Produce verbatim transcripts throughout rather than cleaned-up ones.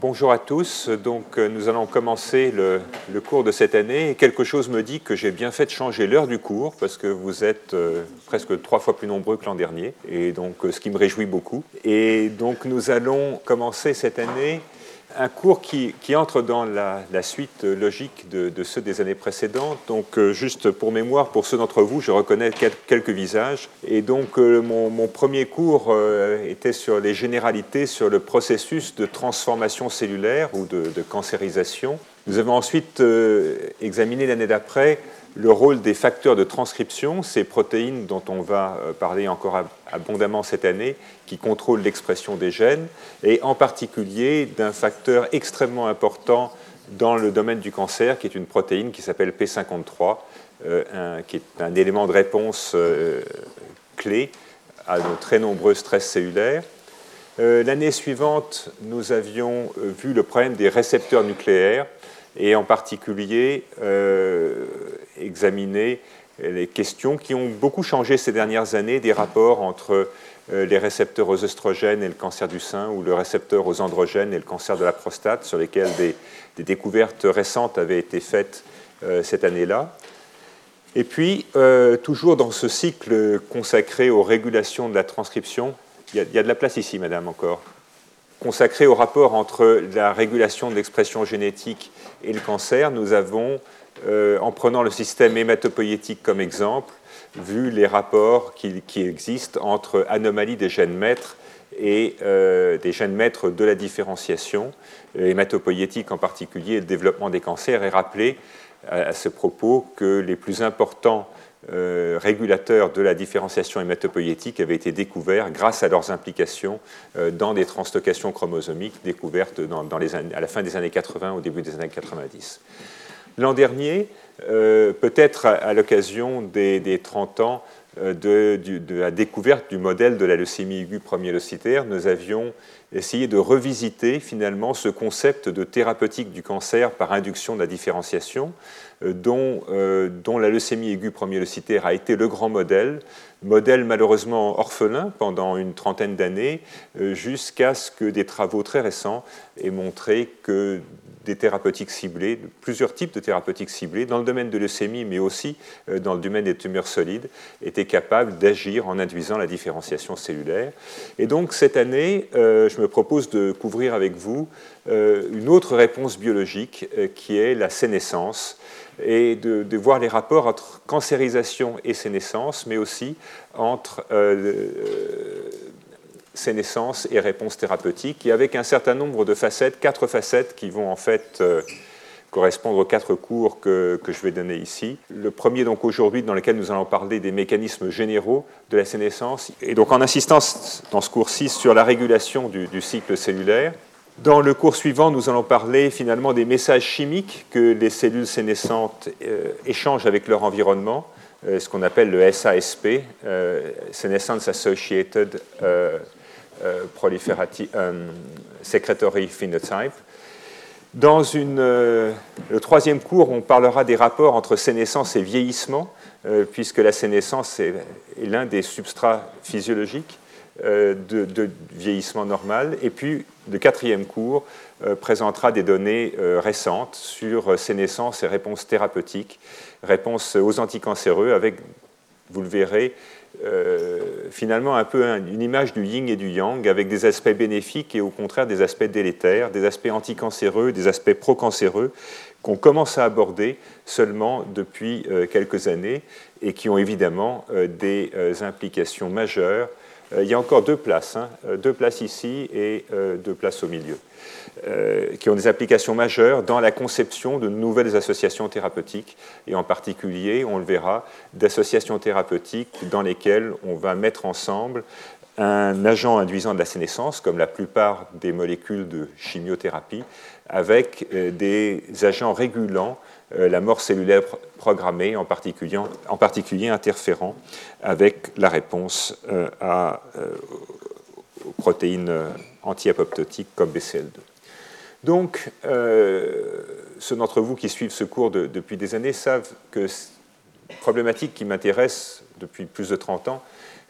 Bonjour à tous, donc nous allons commencer le, le cours de cette année et quelque chose me dit que j'ai bien fait de changer l'heure du cours parce que vous êtes euh, presque trois fois plus nombreux que l'an dernier et donc ce qui me réjouit beaucoup. Et donc nous allons commencer cette année un cours qui, qui entre dans la, la suite logique de, de ceux des années précédentes. Donc euh, juste pour mémoire, pour ceux d'entre vous, je reconnais quelques visages. Et donc euh, mon, mon premier cours euh, était sur les généralités, sur le processus de transformation cellulaire ou de, de cancérisation. Nous avons ensuite euh, examiné l'année d'après le rôle des facteurs de transcription, ces protéines dont on va parler encore abondamment cette année, qui contrôlent l'expression des gènes, et en particulier d'un facteur extrêmement important dans le domaine du cancer, qui est une protéine qui s'appelle P cinquante-trois, euh, un, qui est un élément de réponse euh, clé à de très nombreux stress cellulaires. Euh, l'année suivante, nous avions vu le problème des récepteurs nucléaires, et en particulier euh, examiner les questions qui ont beaucoup changé ces dernières années, des rapports entre euh, les récepteurs aux œstrogènes et le cancer du sein, ou le récepteur aux androgènes et le cancer de la prostate, sur lesquels des, des découvertes récentes avaient été faites euh, cette année-là. Et puis, euh, toujours dans ce cycle consacré aux régulations de la transcription, il y a, il y a de la place ici, madame, encore, consacré au rapport entre la régulation de l'expression génétique et le cancer, nous avons, euh, en prenant le système hématopoïétique comme exemple, vu les rapports qui, qui existent entre anomalies des gènes maîtres et euh, des gènes maîtres de la différenciation, hématopoïétique en particulier, et le développement des cancers, et rappelé à, à ce propos que les plus importants Euh, régulateurs de la différenciation hématopoïétique avaient été découverts grâce à leurs implications euh, dans des translocations chromosomiques découvertes dans, dans les années, à la fin des années quatre-vingts, au début des années quatre-vingt-dix. L'an dernier, euh, peut-être à, à l'occasion des, des trente ans euh, de, du, de la découverte du modèle de la leucémie aiguë promyélocitaire, nous avions essayé de revisiter finalement ce concept de thérapeutique du cancer par induction de la différenciation, Dont, euh, dont la leucémie aiguë promyélocitaire a été le grand modèle, modèle malheureusement orphelin pendant une trentaine d'années, euh, jusqu'à ce que des travaux très récents aient montré que des thérapeutiques ciblées, plusieurs types de thérapeutiques ciblées, dans le domaine de leucémie, mais aussi euh, dans le domaine des tumeurs solides, étaient capables d'agir en induisant la différenciation cellulaire. Et donc cette année, euh, je me propose de couvrir avec vous euh, une autre réponse biologique euh, qui est la sénescence, et de, de voir les rapports entre cancérisation et sénescence, mais aussi entre euh, sénescence et réponse thérapeutique, et avec un certain nombre de facettes, quatre facettes qui vont en fait euh, correspondre aux quatre cours que, que je vais donner ici. Le premier, donc aujourd'hui, dans lequel nous allons parler des mécanismes généraux de la sénescence, et donc en insistant dans ce cours-ci sur la régulation du, du cycle cellulaire. Dans le cours suivant, nous allons parler finalement des messages chimiques que les cellules sénescentes euh, échangent avec leur environnement, euh, ce qu'on appelle le S A S P, euh, Senescence Associated euh, euh, Proliferati- euh, Secretory Phenotype. Dans une, euh, le troisième cours, on parlera des rapports entre sénescence et vieillissement, euh, puisque la sénescence est, est l'un des substrats physiologiques De, de vieillissement normal. Et puis, le quatrième cours euh, présentera des données euh, récentes sur euh, sénescence et réponses thérapeutiques, réponses aux anticancéreux, avec, vous le verrez, euh, finalement un peu un, une image du yin et du yang, avec des aspects bénéfiques et au contraire des aspects délétères, des aspects anticancéreux, des aspects pro-cancéreux, qu'on commence à aborder seulement depuis euh, quelques années et qui ont évidemment euh, des euh, implications majeures. Il y a encore deux places, hein, deux places ici et euh, deux places au milieu, euh, qui ont des applications majeures dans la conception de nouvelles associations thérapeutiques, et en particulier, on le verra, d'associations thérapeutiques dans lesquelles on va mettre ensemble un agent induisant de la sénescence, comme la plupart des molécules de chimiothérapie, avec euh, des agents régulant euh, la mort cellulaire programmée, en particulier, en particulier interférant avec la réponse euh, à, euh, aux protéines anti-apoptotiques comme B C L deux. Donc, euh, ceux d'entre vous qui suivent ce cours de, depuis des années savent que la problématique qui m'intéresse depuis plus de trente ans,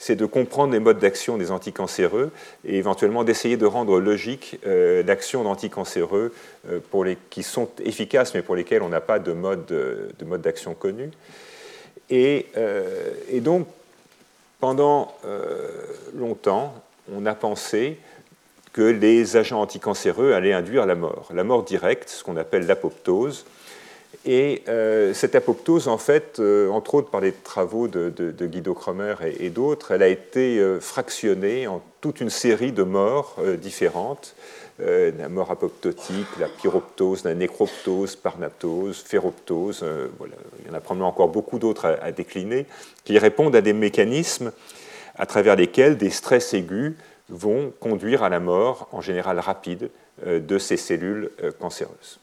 c'est de comprendre les modes d'action des anticancéreux et éventuellement d'essayer de rendre logique euh, l'action d'anticancéreux euh, pour les, qui sont efficaces mais pour lesquels on n'a pas de mode, de mode d'action connu. Et, euh, et donc, pendant euh, longtemps, on a pensé que les agents anticancéreux allaient induire la mort, la mort directe, ce qu'on appelle l'apoptose. Et euh, cette apoptose, en fait, euh, entre autres par les travaux de, de, de Guido Kromer et, et d'autres, elle a été euh, fractionnée en toute une série de morts euh, différentes. Euh, la mort apoptotique, la pyroptose, la nécroptose, parnatose, ferroptose, euh, voilà. Il y en a probablement encore beaucoup d'autres à, à décliner, qui répondent à des mécanismes à travers lesquels des stress aigus vont conduire à la mort, en général rapide, euh, de ces cellules euh, cancéreuses.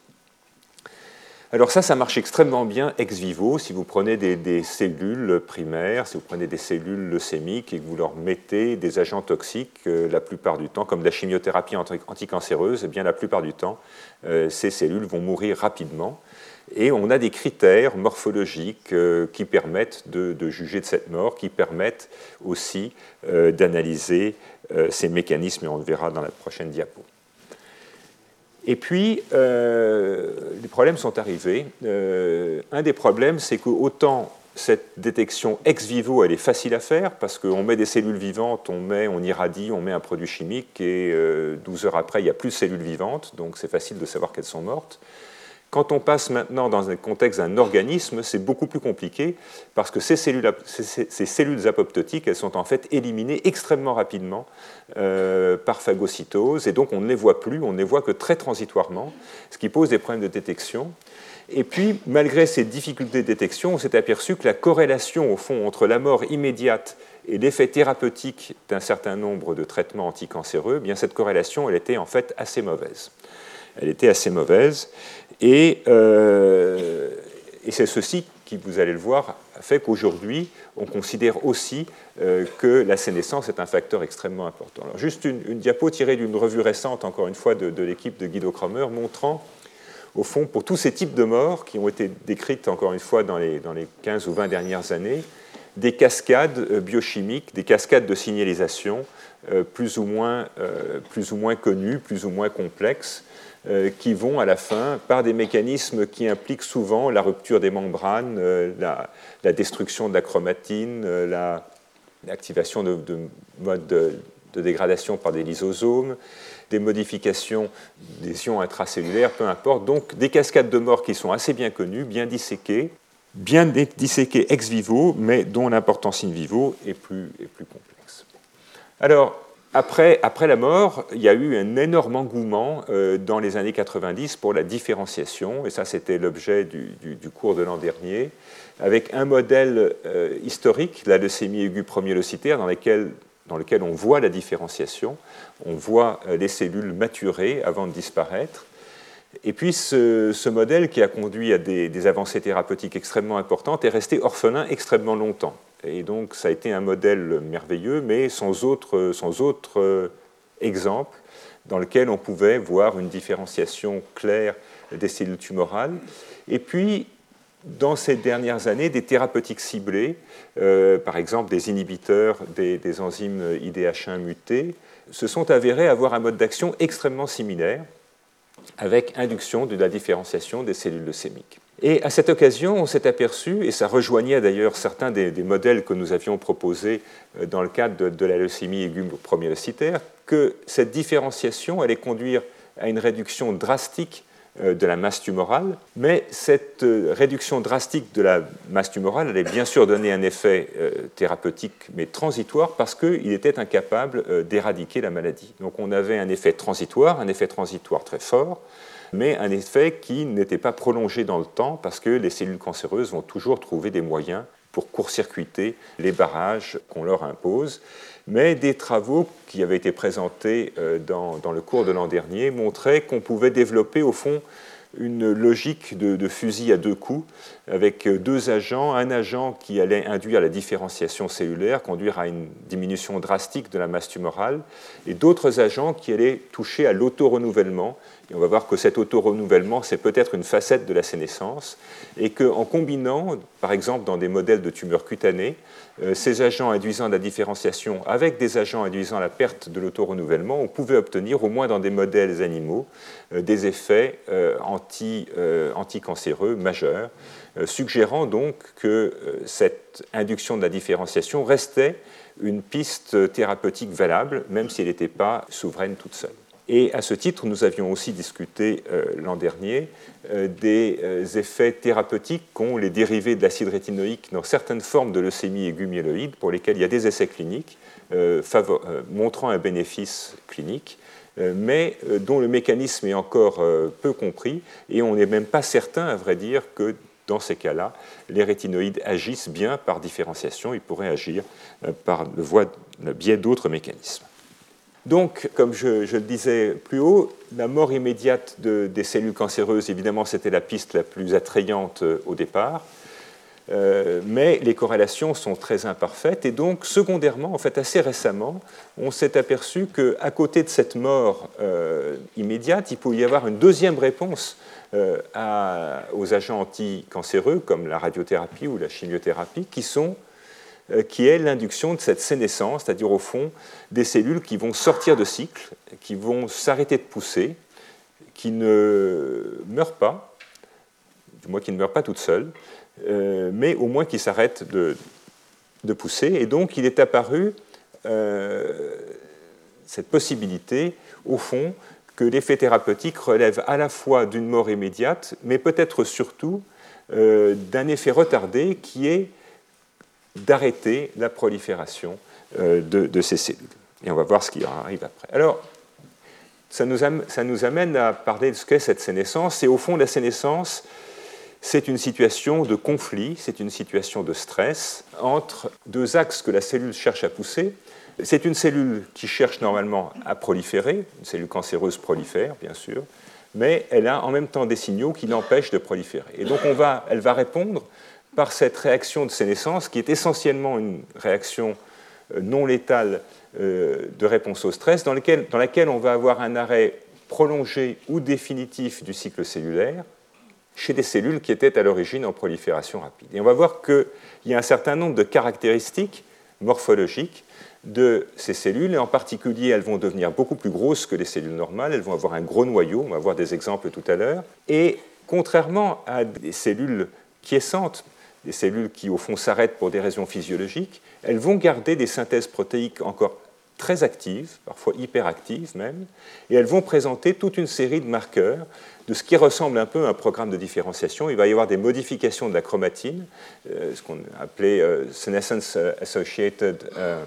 Alors ça, ça marche extrêmement bien ex vivo. Si vous prenez des, des cellules primaires, si vous prenez des cellules leucémiques et que vous leur mettez des agents toxiques, euh, la plupart du temps, comme la chimiothérapie anticancéreuse, eh bien la plupart du temps, euh, ces cellules vont mourir rapidement. Et on a des critères morphologiques euh, qui permettent de, de juger de cette mort, qui permettent aussi euh, d'analyser euh, ces mécanismes, et on le verra dans la prochaine diapo. Et puis, euh, les problèmes sont arrivés. Euh, un des problèmes, c'est que autant cette détection ex vivo, elle est facile à faire, parce qu'on met des cellules vivantes, on, met, on irradie, on met un produit chimique, et euh, douze heures après, il n'y a plus de cellules vivantes, donc c'est facile de savoir qu'elles sont mortes. Quand on passe maintenant dans un contexte d'un organisme, c'est beaucoup plus compliqué, parce que ces cellules, ces, ces cellules apoptotiques, elles sont en fait éliminées extrêmement rapidement euh, par phagocytose, et donc on ne les voit plus, on ne les voit que très transitoirement, ce qui pose des problèmes de détection. Et puis, malgré ces difficultés de détection, on s'est aperçu que la corrélation, au fond, entre la mort immédiate et l'effet thérapeutique d'un certain nombre de traitements anticancéreux, eh bien, cette corrélation, elle était en fait assez mauvaise. Elle était assez mauvaise. Et, euh, et c'est ceci qui, vous allez le voir, fait qu'aujourd'hui, on considère aussi euh, que la sénescence est un facteur extrêmement important. Alors, juste une, une diapo tirée d'une revue récente, encore une fois, de, de l'équipe de Guido Kromer, montrant, au fond, pour tous ces types de morts qui ont été décrites, encore une fois, dans les, dans les quinze ou vingt dernières années, des cascades euh, biochimiques, des cascades de signalisation euh, plus, ou moins, euh, plus ou moins connues, plus ou moins complexes, qui vont à la fin, par des mécanismes qui impliquent souvent la rupture des membranes, la, la destruction de la chromatine, la, l'activation de, de modes de, de dégradation par des lysosomes, des modifications des ions intracellulaires, peu importe. Donc des cascades de mort qui sont assez bien connues, bien disséquées, bien disséquées ex vivo, mais dont l'importance in vivo est plus, est plus complexe. Alors, Après, après la mort, il y a eu un énorme engouement euh, dans les années quatre-vingt-dix pour la différenciation, et ça c'était l'objet du, du, du cours de l'an dernier, avec un modèle euh, historique, la leucémie aiguë promyélocitaire, dans, lequel, dans lequel on voit la différenciation, on voit euh, les cellules maturer avant de disparaître. Et puis ce, ce modèle qui a conduit à des, des avancées thérapeutiques extrêmement importantes est resté orphelin extrêmement longtemps. Et donc, ça a été un modèle merveilleux, mais sans autre, sans autre exemple dans lequel on pouvait voir une différenciation claire des cellules tumorales. Et puis, dans ces dernières années, des thérapeutiques ciblées, euh, par exemple des inhibiteurs des, des enzymes I D H un mutés, se sont avérés avoir un mode d'action extrêmement similaire, avec induction de la différenciation des cellules leucémiques. Et à cette occasion, on s'est aperçu, et ça rejoignait d'ailleurs certains des, des modèles que nous avions proposés dans le cadre de, de la leucémie aiguë promyélocitaire, que cette différenciation allait conduire à une réduction drastique de la masse tumorale, mais cette réduction drastique de la masse tumorale allait bien sûr donner un effet thérapeutique, mais transitoire, parce qu'il était incapable d'éradiquer la maladie. Donc on avait un effet transitoire, un effet transitoire très fort, mais un effet qui n'était pas prolongé dans le temps, parce que les cellules cancéreuses vont toujours trouver des moyens pour court-circuiter les barrages qu'on leur impose. Mais des travaux qui avaient été présentés dans, dans le cours de l'an dernier montraient qu'on pouvait développer au fond une logique de, de fusil à deux coups, avec deux agents, un agent qui allait induire la différenciation cellulaire, conduire à une diminution drastique de la masse tumorale, et d'autres agents qui allaient toucher à l'autorenouvellement, Et on va voir que cet auto-renouvellement, c'est peut-être une facette de la sénescence, et qu'en combinant, par exemple dans des modèles de tumeurs cutanées, euh, ces agents induisant la différenciation avec des agents induisant la perte de l'auto-renouvellement, on pouvait obtenir, au moins dans des modèles animaux, euh, des effets euh, anti, euh, anticancéreux majeurs, euh, suggérant donc que euh, cette induction de la différenciation restait une piste thérapeutique valable, même si elle n'était pas souveraine toute seule. Et à ce titre, nous avions aussi discuté euh, l'an dernier euh, des euh, effets thérapeutiques qu'ont les dérivés de l'acide rétinoïque dans certaines formes de leucémie aiguë myéloïde, pour lesquelles il y a des essais cliniques euh, favor- euh, montrant un bénéfice clinique, euh, mais euh, dont le mécanisme est encore euh, peu compris, et on n'est même pas certain, à vrai dire, que dans ces cas-là, les rétinoïdes agissent bien par différenciation, ils pourraient agir euh, par le, voie, le biais d'autres mécanismes. Donc, comme je, je le disais plus haut, la mort immédiate de, des cellules cancéreuses, évidemment, c'était la piste la plus attrayante au départ, euh, mais les corrélations sont très imparfaites, et donc, secondairement, en fait, assez récemment, on s'est aperçu qu'à côté de cette mort euh, immédiate, il pouvait y avoir une deuxième réponse euh, à, aux agents anticancéreux, comme la radiothérapie ou la chimiothérapie, qui sont qui est l'induction de cette sénescence, c'est-à-dire au fond des cellules qui vont sortir de cycle, qui vont s'arrêter de pousser, qui ne meurent pas, du moins qui ne meurent pas toutes seules, euh, mais au moins qui s'arrêtent de, de pousser. Et donc il est apparu euh, cette possibilité, au fond, que l'effet thérapeutique relève à la fois d'une mort immédiate, mais peut-être surtout euh, d'un effet retardé qui est d'arrêter la prolifération euh, de, de ces cellules. Et on va voir ce qui arrive après. Alors, ça nous, am- ça nous amène à parler de ce qu'est cette sénescence. Et au fond, la sénescence, c'est une situation de conflit, c'est une situation de stress entre deux axes que la cellule cherche à pousser. C'est une cellule qui cherche normalement à proliférer, une cellule cancéreuse prolifère, bien sûr, mais elle a en même temps des signaux qui l'empêchent de proliférer. Et donc, on va, elle va répondre par cette réaction de sénescence, qui est essentiellement une réaction non létale de réponse au stress, dans, lequel, dans laquelle on va avoir un arrêt prolongé ou définitif du cycle cellulaire chez des cellules qui étaient à l'origine en prolifération rapide. Et on va voir qu'il y a un certain nombre de caractéristiques morphologiques de ces cellules, et en particulier, elles vont devenir beaucoup plus grosses que les cellules normales, elles vont avoir un gros noyau, on va voir des exemples tout à l'heure, et contrairement à des cellules quiescentes, des cellules qui, au fond, s'arrêtent pour des raisons physiologiques, elles vont garder des synthèses protéiques encore très actives, parfois hyperactives même, et elles vont présenter toute une série de marqueurs de ce qui ressemble un peu à un programme de différenciation. Il va y avoir des modifications de la chromatine, euh, ce qu'on appelait euh, senescence associated euh,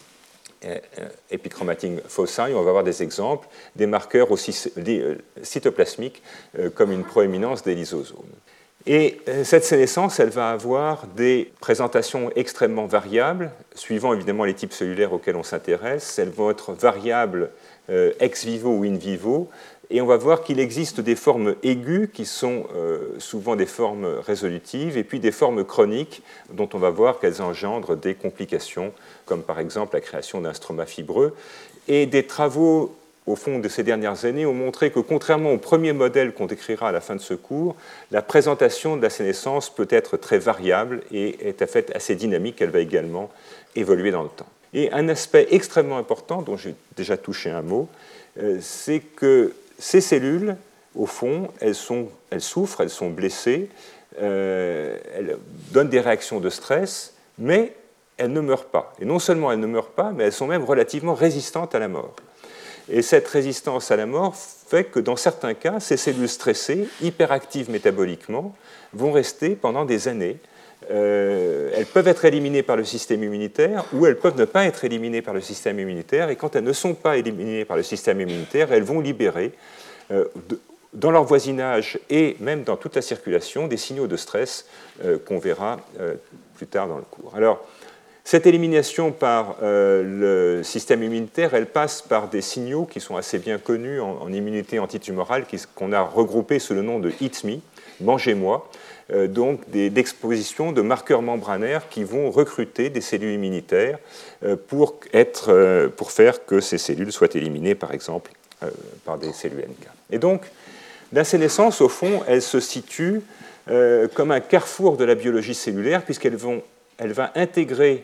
epichromatic foci. On va avoir des exemples, des marqueurs aussi cytoplasmiques, euh, comme une proéminence des lysosomes. Et cette sénescence, elle va avoir des présentations extrêmement variables, suivant évidemment les types cellulaires auxquels on s'intéresse. Elles vont être variables euh, ex vivo ou in vivo, et on va voir qu'il existe des formes aiguës qui sont euh, souvent des formes résolutives, et puis des formes chroniques dont on va voir qu'elles engendrent des complications, comme par exemple la création d'un stroma fibreux. Et des travaux au fond de ces dernières années, ont montré que, contrairement au premier modèle qu'on décrira à la fin de ce cours, la présentation de la sénescence peut être très variable et est en fait assez dynamique. Elle va également évoluer dans le temps. Et un aspect extrêmement important, dont j'ai déjà touché un mot, euh, c'est que ces cellules, au fond, elles, sont, elles souffrent, elles sont blessées, euh, elles donnent des réactions de stress, mais elles ne meurent pas. Et non seulement elles ne meurent pas, mais elles sont même relativement résistantes à la mort. Et cette résistance à la mort fait que dans certains cas, ces cellules stressées, hyperactives métaboliquement, vont rester pendant des années. Euh, elles peuvent être éliminées par le système immunitaire ou elles peuvent ne pas être éliminées par le système immunitaire. Et quand elles ne sont pas éliminées par le système immunitaire, elles vont libérer euh, de, dans leur voisinage et même dans toute la circulation des signaux de stress euh, qu'on verra euh, plus tard dans le cours. Alors, cette élimination par euh, le système immunitaire, elle passe par des signaux qui sont assez bien connus en, en immunité antitumorale, qu'on a regroupés sous le nom de Eat Me, mangez-moi, euh, donc des, d'exposition de marqueurs membranaires qui vont recruter des cellules immunitaires euh, pour, être, euh, pour faire que ces cellules soient éliminées, par exemple, euh, par des cellules N K. Et donc, la sénescence, au fond, elle se situe euh, comme un carrefour de la biologie cellulaire, puisqu'elle vont, elle va intégrer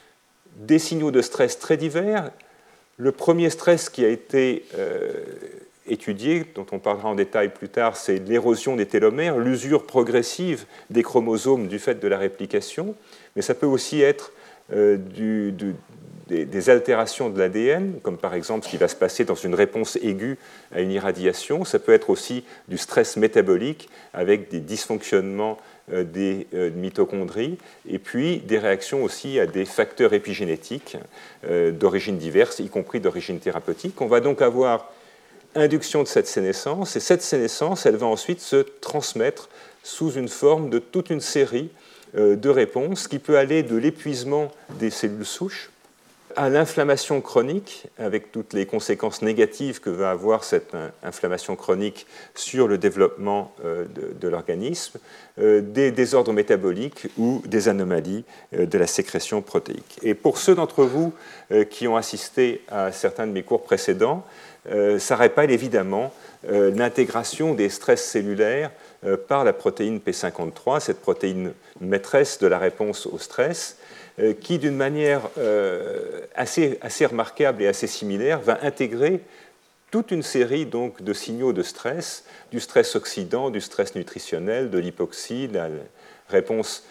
des signaux de stress très divers. Le premier stress qui a été euh, étudié, dont on parlera en détail plus tard, c'est l'érosion des télomères, l'usure progressive des chromosomes du fait de la réplication, mais ça peut aussi être euh, du, du, des, des altérations de l'A D N, comme par exemple ce qui va se passer dans une réponse aiguë à une irradiation. Ça peut être aussi du stress métabolique avec des dysfonctionnements euh, des euh, mitochondries, et puis des réactions aussi à des facteurs épigénétiques euh, d'origine diverse, y compris d'origine thérapeutique. On va donc avoir induction de cette sénescence, et cette sénescence, elle va ensuite se transmettre sous une forme de toute une série euh, de réponses qui peut aller de l'épuisement des cellules souches à l'inflammation chronique, avec toutes les conséquences négatives que va avoir cette inflammation chronique sur le développement euh, de, de l'organisme, euh, des désordres métaboliques ou des anomalies euh, de la sécrétion protéique. Et pour ceux d'entre vous euh, qui ont assisté à certains de mes cours précédents, Euh, ça rappelle évidemment euh, l'intégration des stress cellulaires euh, par la protéine P cinquante-trois, cette protéine maîtresse de la réponse au stress, euh, qui d'une manière euh, assez, assez remarquable et assez similaire va intégrer toute une série donc, de signaux de stress, du stress oxydant, du stress nutritionnel, de l'hypoxie, de la réponse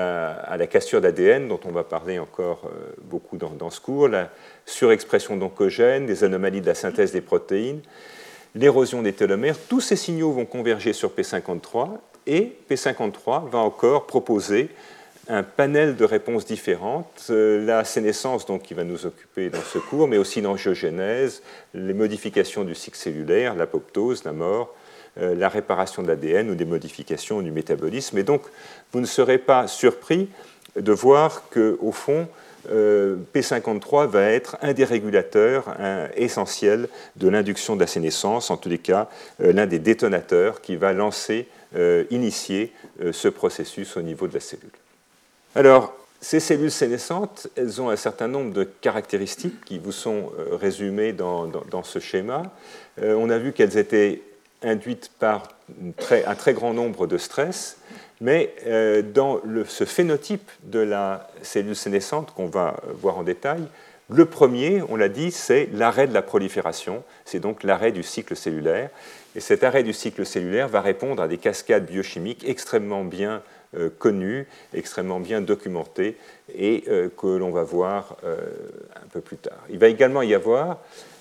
à la cassure d'A D N, dont on va parler encore beaucoup dans, dans ce cours, la surexpression d'oncogènes, des anomalies de la synthèse des protéines, l'érosion des télomères. Tous ces signaux vont converger sur P cinquante-trois, et P cinquante-trois va encore proposer un panel de réponses différentes. La sénescence, donc, qui va nous occuper dans ce cours, mais aussi l'angiogénèse, les modifications du cycle cellulaire, l'apoptose, la mort, la réparation de l'A D N ou des modifications du métabolisme. Et donc, vous ne serez pas surpris de voir qu'au fond, euh, P cinquante-trois va être un des régulateurs un, essentiels de l'induction de la sénescence, en tous les cas, euh, l'un des détonateurs qui va lancer, euh, initier euh, ce processus au niveau de la cellule. Alors, ces cellules sénescentes, elles ont un certain nombre de caractéristiques qui vous sont euh, résumées dans, dans, dans ce schéma. Euh, on a vu qu'elles étaient induite par très, un très grand nombre de stress, mais euh, dans le, ce phénotype de la cellule sénescente qu'on va voir en détail, le premier, on l'a dit, c'est l'arrêt de la prolifération, c'est donc l'arrêt du cycle cellulaire, et cet arrêt du cycle cellulaire va répondre à des cascades biochimiques extrêmement bien euh, connues, extrêmement bien documentées, et euh, que l'on va voir euh, un peu plus tard. Il va également y avoir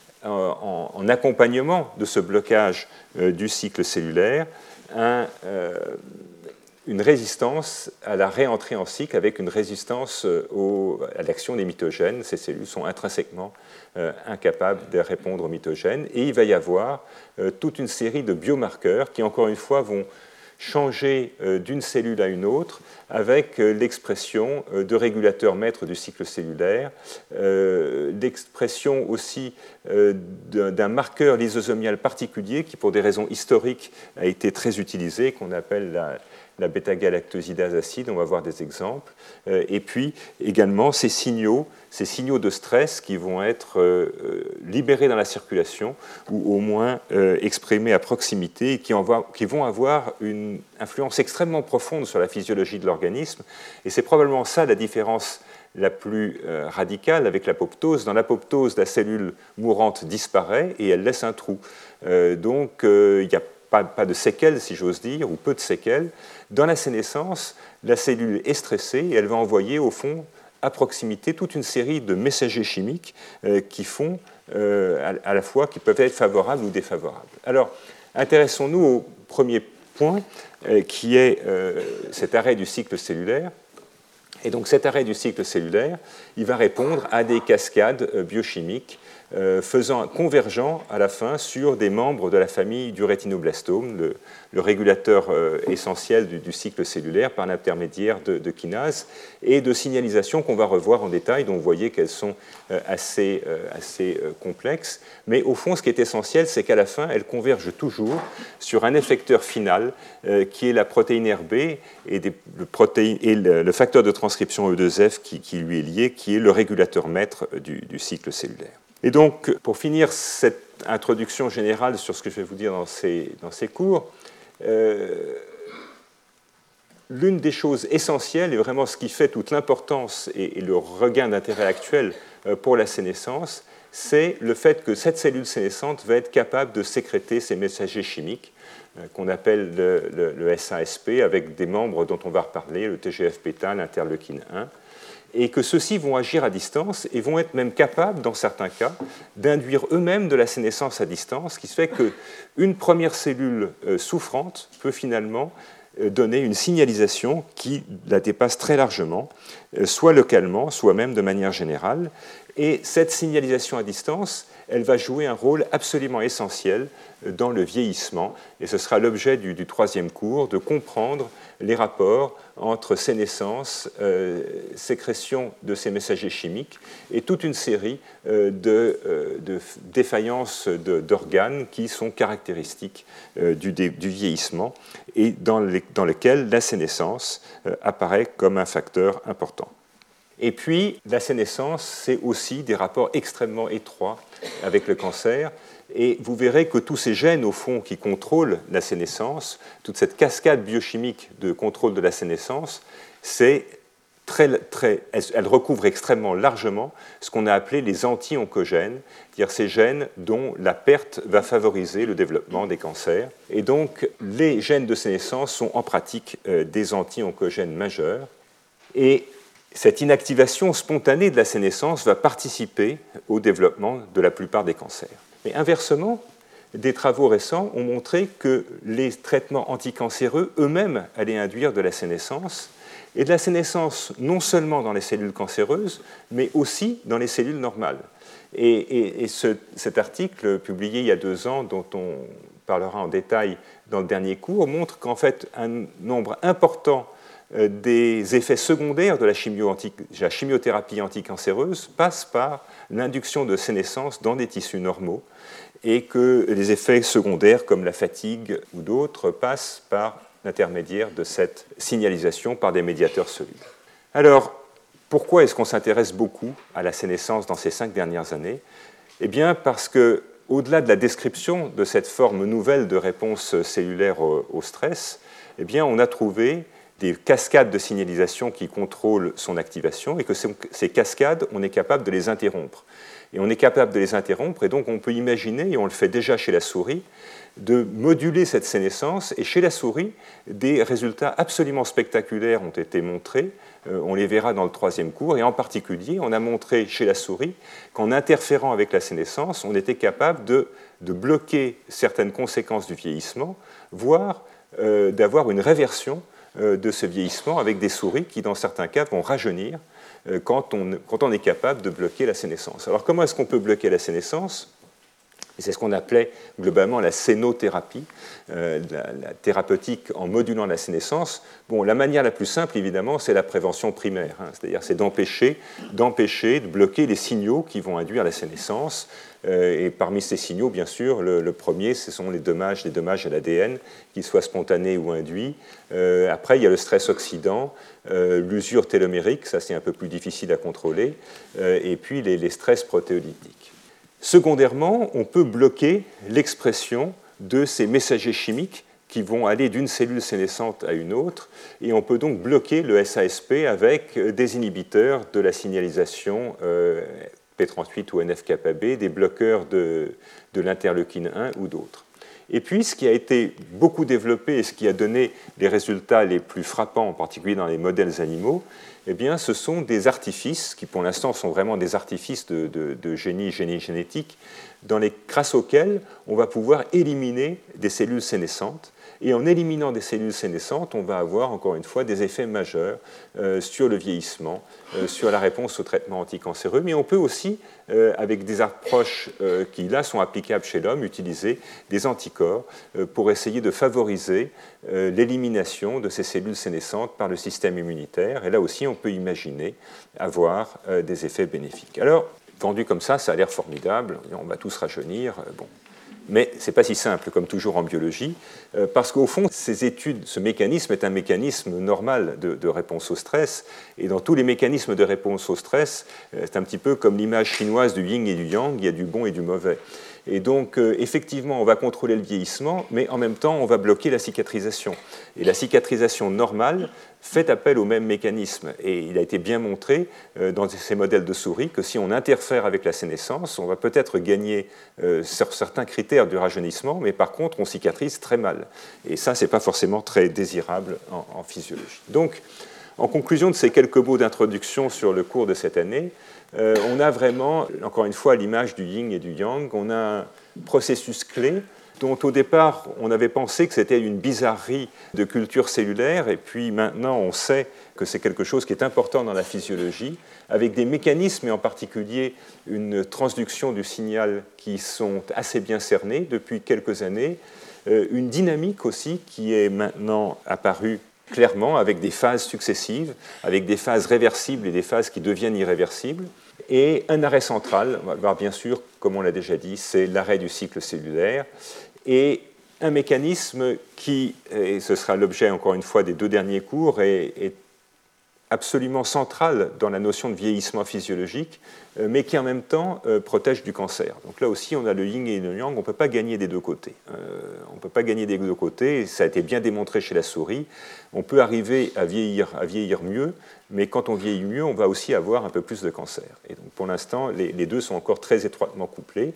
En, en accompagnement de ce blocage euh, du cycle cellulaire, un, euh, une résistance à la réentrée en cycle avec une résistance euh, au, à l'action des mitogènes. Ces cellules sont intrinsèquement euh, incapables de répondre aux mitogènes. Et il va y avoir euh, toute une série de biomarqueurs qui, encore une fois, vont changer euh, d'une cellule à une autre avec euh, l'expression euh, de régulateurs maîtres du cycle cellulaire, euh, l'expression aussi euh, d'un marqueur lysosomial particulier qui, pour des raisons historiques, a été très utilisé, qu'on appelle la, la bêta-galactosidase acide. On va voir des exemples. Euh, et puis également ces signaux, ces signaux de stress qui vont être euh, libérés dans la circulation ou au moins euh, exprimés à proximité et qui, envoient, qui vont avoir une influence extrêmement profonde sur la physiologie de l'organisme. Et c'est probablement ça la différence la plus euh, radicale avec l'apoptose. Dans l'apoptose, la cellule mourante disparaît et elle laisse un trou. Euh, donc euh, il n'y a pas, pas de séquelles, si j'ose dire, ou peu de séquelles. Dans la sénescence, la cellule est stressée et elle va envoyer au fond à proximité toute une série de messagers chimiques euh, qui font euh, à, à la fois qui peuvent être favorables ou défavorables. Alors, intéressons-nous au premier point euh, qui est euh, cet arrêt du cycle cellulaire. Et donc cet arrêt du cycle cellulaire, il va répondre à des cascades euh, biochimiques euh, faisant convergent à la fin sur des membres de la famille du rétinoblastome, le, le régulateur euh, essentiel du, du cycle cellulaire par l'intermédiaire de, de kinases et de signalisations qu'on va revoir en détail, dont vous voyez qu'elles sont euh, assez, euh, assez euh, complexes. Mais au fond, ce qui est essentiel, c'est qu'à la fin, elles convergent toujours sur un effecteur final euh, qui est la protéine R B et, des, le, protéine, et le, le facteur de transcription E deux F qui, qui lui est lié, qui est le régulateur maître du, du cycle cellulaire. Et donc, pour finir cette introduction générale sur ce que je vais vous dire dans ces, dans ces cours, euh, l'une des choses essentielles, et vraiment ce qui fait toute l'importance et, et le regain d'intérêt actuel euh, pour la sénescence, c'est le fait que cette cellule sénescente va être capable de sécréter ces messagers chimiques euh, qu'on appelle le, le, le S A S P, avec des membres dont on va reparler, le T G F bêta, l'interleukine un, et que ceux-ci vont agir à distance et vont être même capables, dans certains cas, d'induire eux-mêmes de la sénescence à distance, ce qui se fait qu'une première cellule euh, souffrante peut finalement euh, donner une signalisation qui la dépasse très largement, euh, soit localement, soit même de manière générale. Et cette signalisation à distance, elle va jouer un rôle absolument essentiel dans le vieillissement. Et ce sera l'objet du, du troisième cours, de comprendre les rapports entre sénescence, euh, sécrétion de ces messagers chimiques et toute une série euh, de, euh, de défaillances de, d'organes qui sont caractéristiques euh, du, du vieillissement et dans, les, dans lesquels la sénescence euh, apparaît comme un facteur important. Et puis, la sénescence, c'est aussi des rapports extrêmement étroits avec le cancer. Et vous verrez que tous ces gènes, au fond, qui contrôlent la sénescence, toute cette cascade biochimique de contrôle de la sénescence, c'est très, très, elle, elle recouvre extrêmement largement ce qu'on a appelé les anti-oncogènes, c'est-à-dire ces gènes dont la perte va favoriser le développement des cancers. Et donc, les gènes de sénescence sont en pratique euh, des anti-oncogènes majeurs. Et cette inactivation spontanée de la sénescence va participer au développement de la plupart des cancers. Mais inversement, des travaux récents ont montré que les traitements anticancéreux eux-mêmes allaient induire de la sénescence, et de la sénescence non seulement dans les cellules cancéreuses, mais aussi dans les cellules normales. Et, et, et ce, cet article, publié il y a deux ans, dont on parlera en détail dans le dernier cours, montre qu'en fait, un nombre important des effets secondaires de la, chimio anti, la chimiothérapie anticancéreuse passent par l'induction de sénescence dans des tissus normaux et que les effets secondaires comme la fatigue ou d'autres passent par l'intermédiaire de cette signalisation par des médiateurs solubles. Alors, pourquoi est-ce qu'on s'intéresse beaucoup à la sénescence dans ces cinq dernières années ? Eh bien, parce que, au-delà de la description de cette forme nouvelle de réponse cellulaire au, au stress, eh bien, on a trouvé des cascades de signalisation qui contrôlent son activation et que ces cascades, on est capable de les interrompre. Et on est capable de les interrompre et donc on peut imaginer, et on le fait déjà chez la souris, de moduler cette sénescence. Et chez la souris, des résultats absolument spectaculaires ont été montrés. Euh, on les verra dans le troisième cours. Et en particulier, on a montré chez la souris qu'en interférant avec la sénescence, on était capable de, de bloquer certaines conséquences du vieillissement, voire euh, d'avoir une réversion de ce vieillissement avec des souris qui, dans certains cas, vont rajeunir quand on, quand on est capable de bloquer la sénescence. Alors, comment est-ce qu'on peut bloquer la sénescence ? C'est ce qu'on appelait globalement la sénothérapie, euh, la, la thérapeutique en modulant la sénescence. Bon, la manière la plus simple, évidemment, c'est la prévention primaire, hein, c'est-à-dire c'est d'empêcher, d'empêcher, de bloquer les signaux qui vont induire la sénescence. Euh, et parmi ces signaux, bien sûr, le, le premier, ce sont les dommages, les dommages à l'A D N, qu'ils soient spontanés ou induits. Euh, après, il y a le stress oxydant, euh, l'usure télomérique, ça c'est un peu plus difficile à contrôler, euh, et puis les, les stress protéolytiques. Secondairement, on peut bloquer l'expression de ces messagers chimiques qui vont aller d'une cellule sénescente à une autre, et on peut donc bloquer le S A S P avec des inhibiteurs de la signalisation euh, P trente-huit ou N F kappa B, des bloqueurs de, de l'interleukine un ou d'autres. Et puis, ce qui a été beaucoup développé et ce qui a donné les résultats les plus frappants, en particulier dans les modèles animaux, eh bien, ce sont des artifices, qui pour l'instant sont vraiment des artifices de, de, de génie, génie génétique, dans les, grâce auxquels on va pouvoir éliminer des cellules sénescentes. Et en éliminant des cellules sénescentes, on va avoir, encore une fois, des effets majeurs euh, sur le vieillissement, euh, sur la réponse au traitement anticancéreux. Mais on peut aussi, euh, avec des approches euh, qui, là, sont applicables chez l'homme, utiliser des anticorps euh, pour essayer de favoriser euh, l'élimination de ces cellules sénescentes par le système immunitaire. Et là aussi, on peut imaginer avoir euh, des effets bénéfiques. Alors, vendu comme ça, ça a l'air formidable. On va tous rajeunir. Euh, bon. Mais ce n'est pas si simple, comme toujours en biologie, euh, parce qu'au fond, ces études, ce mécanisme est un mécanisme normal de, de réponse au stress, et dans tous les mécanismes de réponse au stress, euh, c'est un petit peu comme l'image chinoise du yin et du yang, il y a du bon et du mauvais. Et donc, euh, effectivement, on va contrôler le vieillissement, mais en même temps, on va bloquer la cicatrisation. Et la cicatrisation normale fait appel au même mécanisme. Et il a été bien montré euh, dans ces modèles de souris que si on interfère avec la sénescence, on va peut-être gagner euh, sur certains critères du rajeunissement, mais par contre, on cicatrise très mal. Et ça, ce n'est pas forcément très désirable en, en physiologie. Donc, en conclusion de ces quelques mots d'introduction sur le cours de cette année, euh, on a vraiment, encore une fois, l'image du yin et du yang, on a un processus clé dont au départ on avait pensé que c'était une bizarrerie de culture cellulaire, et puis maintenant on sait que c'est quelque chose qui est important dans la physiologie, avec des mécanismes, et en particulier une transduction du signal qui sont assez bien cernés depuis quelques années, euh, une dynamique aussi qui est maintenant apparue clairement avec des phases successives, avec des phases réversibles et des phases qui deviennent irréversibles. Et un arrêt central, on va voir bien sûr, comme on l'a déjà dit, c'est l'arrêt du cycle cellulaire. Et un mécanisme qui, et ce sera l'objet encore une fois des deux derniers cours, est, est absolument central dans la notion de vieillissement physiologique, mais qui en même temps euh, protège du cancer. Donc là aussi, on a le yin et le yang, on ne peut pas gagner des deux côtés. Euh, on ne peut pas gagner des deux côtés, ça a été bien démontré chez la souris. On peut arriver à vieillir, à vieillir mieux, mais quand on vieillit mieux, on va aussi avoir un peu plus de cancer. Et donc pour l'instant, les, les deux sont encore très étroitement couplés.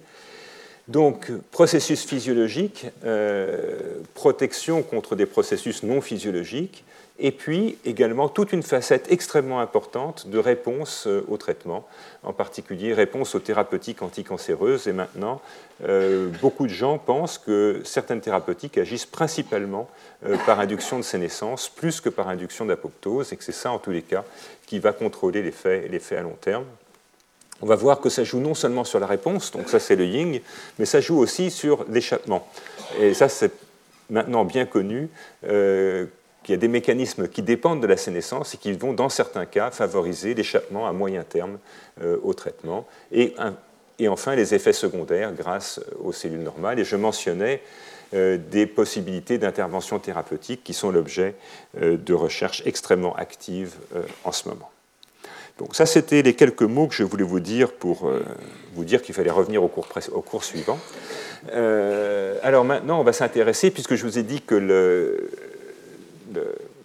Donc, processus physiologique, euh, protection contre des processus non physiologiques, et puis également toute une facette extrêmement importante de réponse au traitement, en particulier réponse aux thérapeutiques anticancéreuses. Et maintenant, euh, beaucoup de gens pensent que certaines thérapeutiques agissent principalement euh, par induction de sénescence, plus que par induction d'apoptose, et que c'est ça, en tous les cas, qui va contrôler l'effet, l'effet à long terme. On va voir que ça joue non seulement sur la réponse, donc ça c'est le yin, mais ça joue aussi sur l'échappement. Et ça c'est maintenant bien connu, euh, qu'il y a des mécanismes qui dépendent de la sénescence et qui vont dans certains cas favoriser l'échappement à moyen terme euh, au traitement. Et, et enfin les effets secondaires grâce aux cellules normales. Et je mentionnais euh, des possibilités d'intervention thérapeutique qui sont l'objet euh, de recherches extrêmement actives euh, en ce moment. Donc ça, c'était les quelques mots que je voulais vous dire pour euh, vous dire qu'il fallait revenir au cours, au cours suivant. Euh, alors maintenant, on va s'intéresser, puisque je vous ai dit que le, le,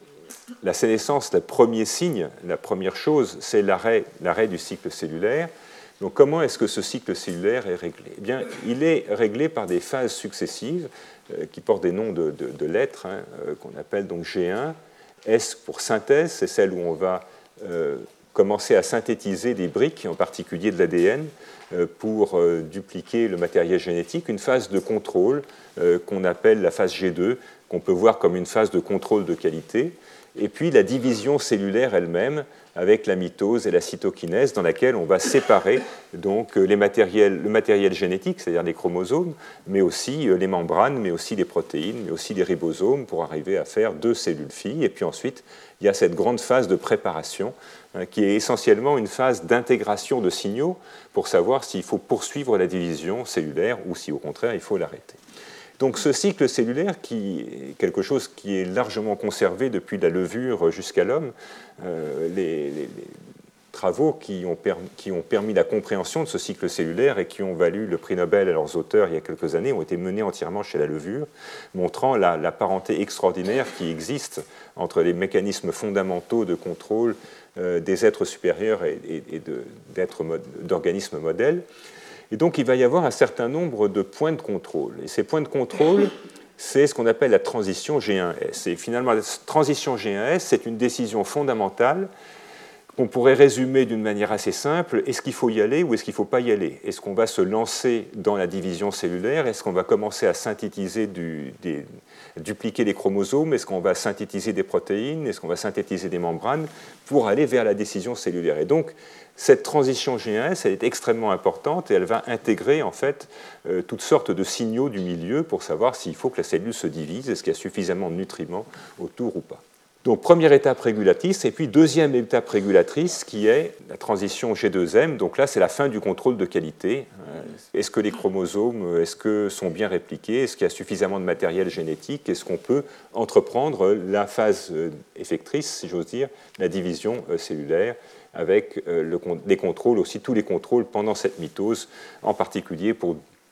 la sénescence, le premier signe, la première chose, c'est l'arrêt, l'arrêt du cycle cellulaire. Donc comment est-ce que ce cycle cellulaire est réglé ? Eh bien, il est réglé par des phases successives euh, qui portent des noms de, de, de lettres, hein, euh, qu'on appelle donc G un. S pour synthèse, c'est celle où on va euh, commencer à synthétiser des briques, en particulier de l'A D N, pour dupliquer le matériel génétique, une phase de contrôle qu'on appelle la phase G deux, qu'on peut voir comme une phase de contrôle de qualité, et puis la division cellulaire elle-même, avec la mitose et la cytokinèse, dans laquelle on va séparer donc, les matériels, le matériel génétique, c'est-à-dire les chromosomes, mais aussi les membranes, mais aussi les protéines, mais aussi les ribosomes, pour arriver à faire deux cellules filles. Et puis ensuite, il y a cette grande phase de préparation, hein, qui est essentiellement une phase d'intégration de signaux pour savoir s'il faut poursuivre la division cellulaire ou si au contraire il faut l'arrêter. Donc ce cycle cellulaire, qui est quelque chose qui est largement conservé depuis la levure jusqu'à l'homme, euh, les, les, les travaux qui ont, permis, qui ont permis la compréhension de ce cycle cellulaire et qui ont valu le prix Nobel à leurs auteurs il y a quelques années ont été menés entièrement chez la levure, montrant la, la parenté extraordinaire qui existe entre les mécanismes fondamentaux de contrôle euh, des êtres supérieurs et, et, et de, d'êtres, d'organismes modèles. Et donc, il va y avoir un certain nombre de points de contrôle. Et ces points de contrôle, c'est ce qu'on appelle la transition G un S. Et finalement, la transition G un S, c'est une décision fondamentale qu'on pourrait résumer d'une manière assez simple. Est-ce qu'il faut y aller ou est-ce qu'il ne faut pas y aller ? Est-ce qu'on va se lancer dans la division cellulaire ? Est-ce qu'on va commencer à synthétiser, du, des, dupliquer les chromosomes ? Est-ce qu'on va synthétiser des protéines ? Est-ce qu'on va synthétiser des membranes pour aller vers la décision cellulaire ? Et donc, cette transition G un S, elle est extrêmement importante et elle va intégrer en fait euh, toutes sortes de signaux du milieu pour savoir s'il faut que la cellule se divise, est-ce qu'il y a suffisamment de nutriments autour ou pas. Donc première étape régulatrice, et puis deuxième étape régulatrice qui est la transition G deux M. Donc là, c'est la fin du contrôle de qualité. Est-ce que les chromosomes est-ce que sont bien répliqués ? Est-ce qu'il y a suffisamment de matériel génétique ? Est-ce qu'on peut entreprendre la phase effectrice, si j'ose dire, la division cellulaire, avec le, les contrôles, aussi tous les contrôles pendant cette mitose, en particulier pour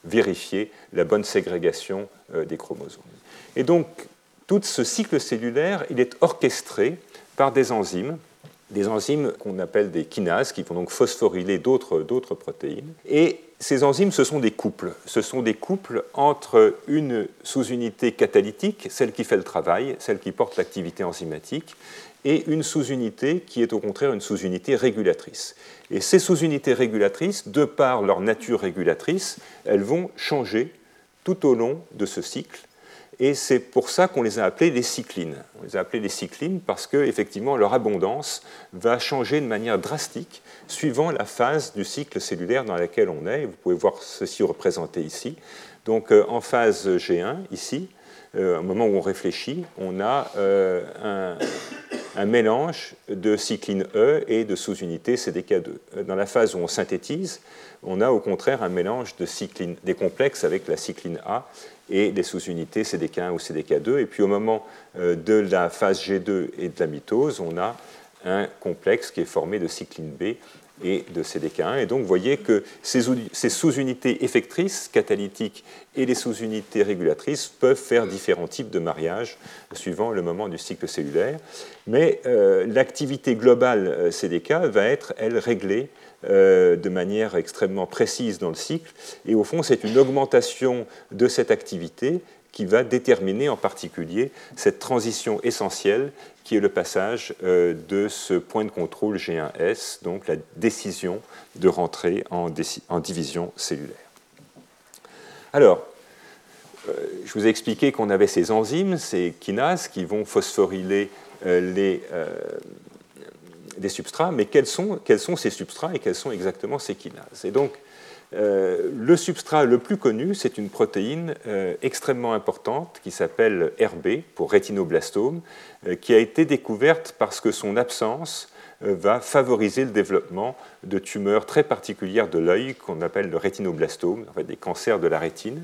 vérifier la bonne ségrégation euh, des chromosomes. Et donc, tout ce cycle cellulaire, il est orchestré par des enzymes, des enzymes qu'on appelle des kinases, qui vont donc phosphoryler d'autres, d'autres protéines. Et ces enzymes, ce sont des couples. Ce sont des couples entre une sous-unité catalytique, celle qui fait le travail, celle qui porte l'activité enzymatique, et une sous-unité qui est au contraire une sous-unité régulatrice. Et ces sous-unités régulatrices, de par leur nature régulatrice, elles vont changer tout au long de ce cycle. Et c'est pour ça qu'on les a appelées les cyclines. On les a appelées les cyclines parce qu'effectivement, leur abondance va changer de manière drastique suivant la phase du cycle cellulaire dans laquelle on est. Vous pouvez voir ceci représenté ici. Donc, euh, en phase G un, ici, euh, au moment où on réfléchit, on a euh, un, un mélange de cycline E et de sous-unité C D K deux. Dans la phase où on synthétise, on a au contraire un mélange de cycline, des complexes avec la cycline A et des sous-unités C D K un ou C D K deux. Et puis au moment de la phase G deux et de la mitose, on a un complexe qui est formé de cycline B et de C D K un. Et donc vous voyez que ces sous-unités effectrices, catalytiques, et les sous-unités régulatrices peuvent faire différents types de mariages suivant le moment du cycle cellulaire. Mais euh, l'activité globale C D K va être, elle, réglée Euh, de manière extrêmement précise dans le cycle. Et au fond, c'est une augmentation de cette activité qui va déterminer en particulier cette transition essentielle qui est le passage euh, de ce point de contrôle G un S, donc la décision de rentrer en, en division cellulaire. Alors, euh, je vous ai expliqué qu'on avait ces enzymes, ces kinases, qui vont phosphoryler euh, les... Euh, des substrats, mais quels sont, quels sont ces substrats et quels sont exactement ces kinases. Et donc, euh, le substrat le plus connu, c'est une protéine euh, extrêmement importante qui s'appelle R B, pour rétinoblastome, euh, qui a été découverte parce que son absence euh, va favoriser le développement de tumeurs très particulières de l'œil qu'on appelle le rétinoblastome, en fait des cancers de la rétine.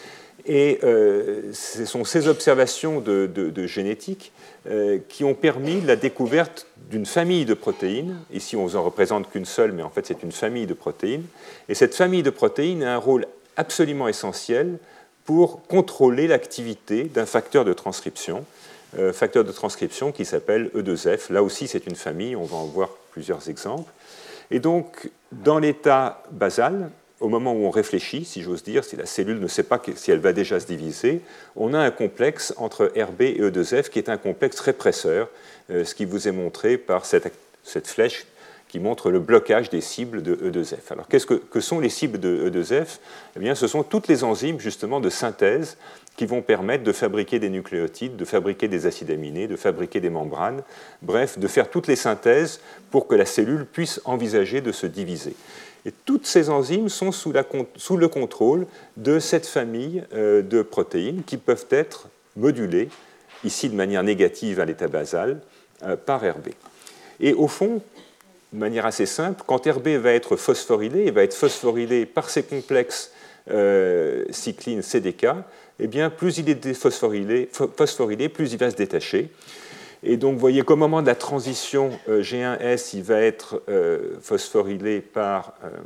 Et euh, ce sont ces observations de, de, de génétique euh, qui ont permis la découverte d'une famille de protéines. Ici, on ne vous en représente qu'une seule, mais en fait, c'est une famille de protéines. Et cette famille de protéines a un rôle absolument essentiel pour contrôler l'activité d'un facteur de transcription, euh, facteur de transcription qui s'appelle E deux F. Là aussi, c'est une famille, on va en voir plusieurs exemples. Et donc, dans l'état basal, au moment où on réfléchit, si j'ose dire, si la cellule ne sait pas si elle va déjà se diviser, on a un complexe entre R B et E deux F qui est un complexe répresseur, euh, ce qui vous est montré par cette, cette flèche qui montre le blocage des cibles de E deux F. Alors, qu'est-ce que, que sont les cibles de E deux F ? Eh bien, ce sont toutes les enzymes, justement, de synthèse qui vont permettre de fabriquer des nucléotides, de fabriquer des acides aminés, de fabriquer des membranes, bref, de faire toutes les synthèses pour que la cellule puisse envisager de se diviser. Et toutes ces enzymes sont sous, la, sous le contrôle de cette famille euh, de protéines qui peuvent être modulées, ici de manière négative à l'état basal, euh, par R B. Et au fond, de manière assez simple, quand R B va être phosphorylé, il va être phosphorylé par ces complexes euh, cycline C D K, eh bien, plus il est déphosphorylé, phosphorylé, plus il va se détacher. Et donc, vous voyez qu'au moment de la transition euh, G un S, il va être euh, phosphorylé par euh,